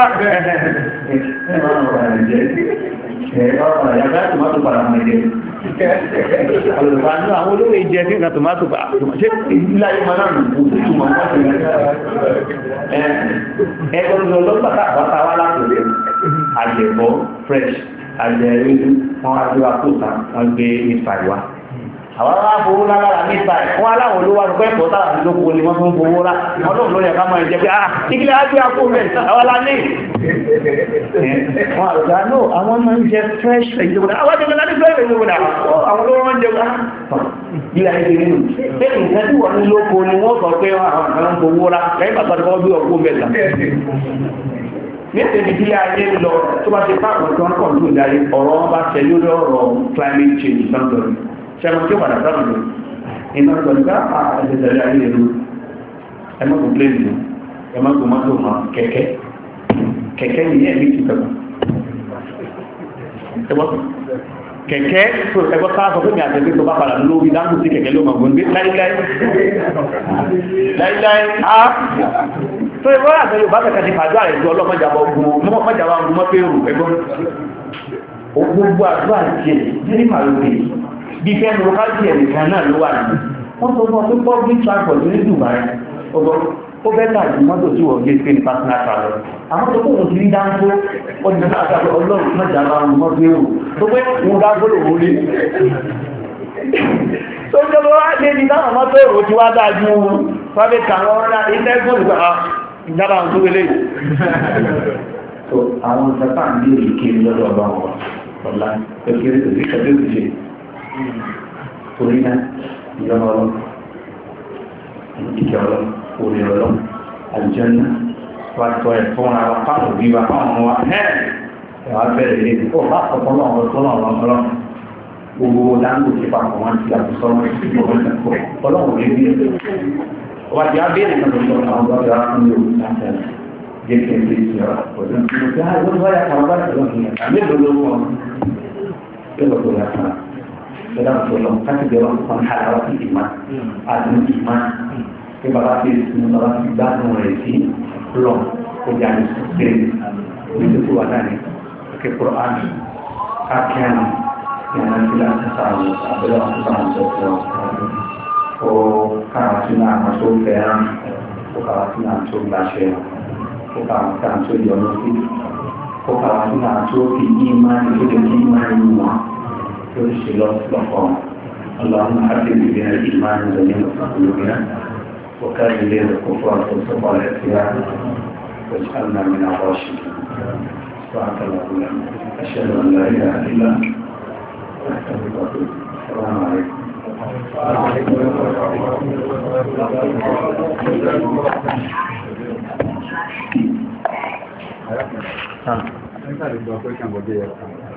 yàgbá tòmátò padà mọ̀ ẹ̀jẹ̀ àwọn olówó ìjẹ tí ìgbà tòmátò bá ṣe ilé ayé máa náà nù kú túmọ̀ ẹgbẹ̀rún lọ́gbàtà àbáta wá látòlé àjẹ̀bọ́ fresh àjẹ̀rẹ́lú wọn á gbé àpòta wọn gbé nípa ìwá àwọn aláàbòwò lára nípa ẹ̀ wọ́n aláwọ̀ olówó àrùkọ́ ẹ̀kọ́ tára sí lókò ní wọ́n fún gbówó rá ọlọ́run lórí ẹ̀ká máa jẹ́ pé ah ìgbìlẹ̀ á gbé àpò rẹ̀ àwọn alání wọ́n àrùkọ́ náà àwọn máa ń jẹ fresh vegetable àwọn jẹ́ láti fresh vegetable àwọn olówó wọn jẹ́ ilẹ̀ ayé nínú pé nǹkan tí wọ́n ní lóko ni wọ́n sọ pé àwọn kan gbówó rá lẹ́yìn bàtà tí wọ́n gbé ọkọ̀ mẹ́ta nítorí bí ayé lọ tó bá ti pààrọ̀ tí wọ́n kọ̀ ní ìdarí ọ̀rọ̀ wọn bá ṣẹ lórí ọ̀rọ̀ climate change sọ́dọ̀ ṣẹ́mọ̀ tí ó padà sọ́dọ̀ lọ iná gbọ̀dọ̀ àṣẹṣẹ̀rẹ̀ ayé lọ ẹmọ́gbò pléèdì ẹmọ́gbò mọ́tò mọ́ kẹ̀kẹ́ kẹ̀kẹ́ ní ẹ̀mí ti kẹ̀kọ́ kẹ̀kẹ́ tó ẹgbọ́ káàkọ́ fún mi àtẹ́gbẹ́ tó bá padà lórí dáńgù sí kẹ̀kẹ́ ló mọ̀gbọ́n gbé láíláí láíláí á tó ẹgbọ́ àtẹ́lẹ̀ bá kẹ̀kẹ́ ti pàdó àrẹ̀ tó ọlọ́mọjàbọ̀ ogun mọ́mọ́jàbọ̀ ogun mọ́ pẹ́rù ẹgbọ́n gbogbo àdúrà jẹ́ ní màlúwẹ̀ bí fẹ́ lọ ká jẹ́ nìkan náà ló wà ní wọ́n tó fún ọ pé public transport ní Dubai ọgbọ́n ó bẹ́ta jù mọ́tò tí wọ́n gbé pé ní personal travel àwọn tó kó wọn ti rí dáńtó ọdún náà àti ọlọ́run mọ́jà bá wọn mọ́tò èrò tó pé wọn dáńtó lò wọlé tó jẹ́ lọ́wọ́ á lé ní táwọn mọ́tò èrò ti wá dájú wọn fábẹ́ kàwọn ọ̀rá ilẹ̀ gbọ́dọ̀ gbà ìjábà tó wọlé àwọn ìjọba ń lé ìkéde lọ́dọ̀ ọlọ́run ọ̀la kékeré tó ti kẹ́kẹ́ tó ṣe torí náà ìjọba ọlọ́run ìjọ ọlọ́run orí ọlọ́run àlùjànnà wà tọ́ ẹ̀ fún ara fáwọn òbí wa fáwọn ọmọ wa ẹ̀ ẹ̀ wá bẹ̀rẹ̀ lé ní kó bá ọ̀pọ̀ náà ọ̀rọ̀ náà ọlọ́run gbogbo dáńgò ti papọ̀ wọn ti àbùsọ̀ wọn ti fi ọ̀rọ̀ ìtàkùn ọlọ́run lè bí ẹ̀ wà á ti abéèrè náà lọ́sọ̀ àwọn ọ̀gá ọ̀gá fún mi ò láti ẹ̀ jẹ́ kí ẹ fi ṣe ọ̀rọ̀ ọ̀dọ́ ìgbà ló wáyà kan bá ìṣòro ìyẹn àmì ìlú ló wọ̀ ẹ̀ lọ́sọ̀ yàtọ̀ dalam tolong kan dia orang halal iman ada iman kepada semua dan mereka belum punya sendiri itu tuanan ke Quran akan yang nanti akan tahu adalah Tuhan Yesus oh kalau sudah masuk dalam kalau sudah masuk nasib kalau sudah masuk yonusi kalau sudah masuk iman itu iman semua ترشي لطفا اللهم حبب بنا الإيمان وزينه في قلوبنا وكان إلينا الكفر والفسوق والعصيان واجعلنا من الراشدين سبحانك اللهم أشهد أن لا إله إلا أنت أستغفرك وأتوب السلام عليكم وعليكم السلام ورحمة الله وبركاته.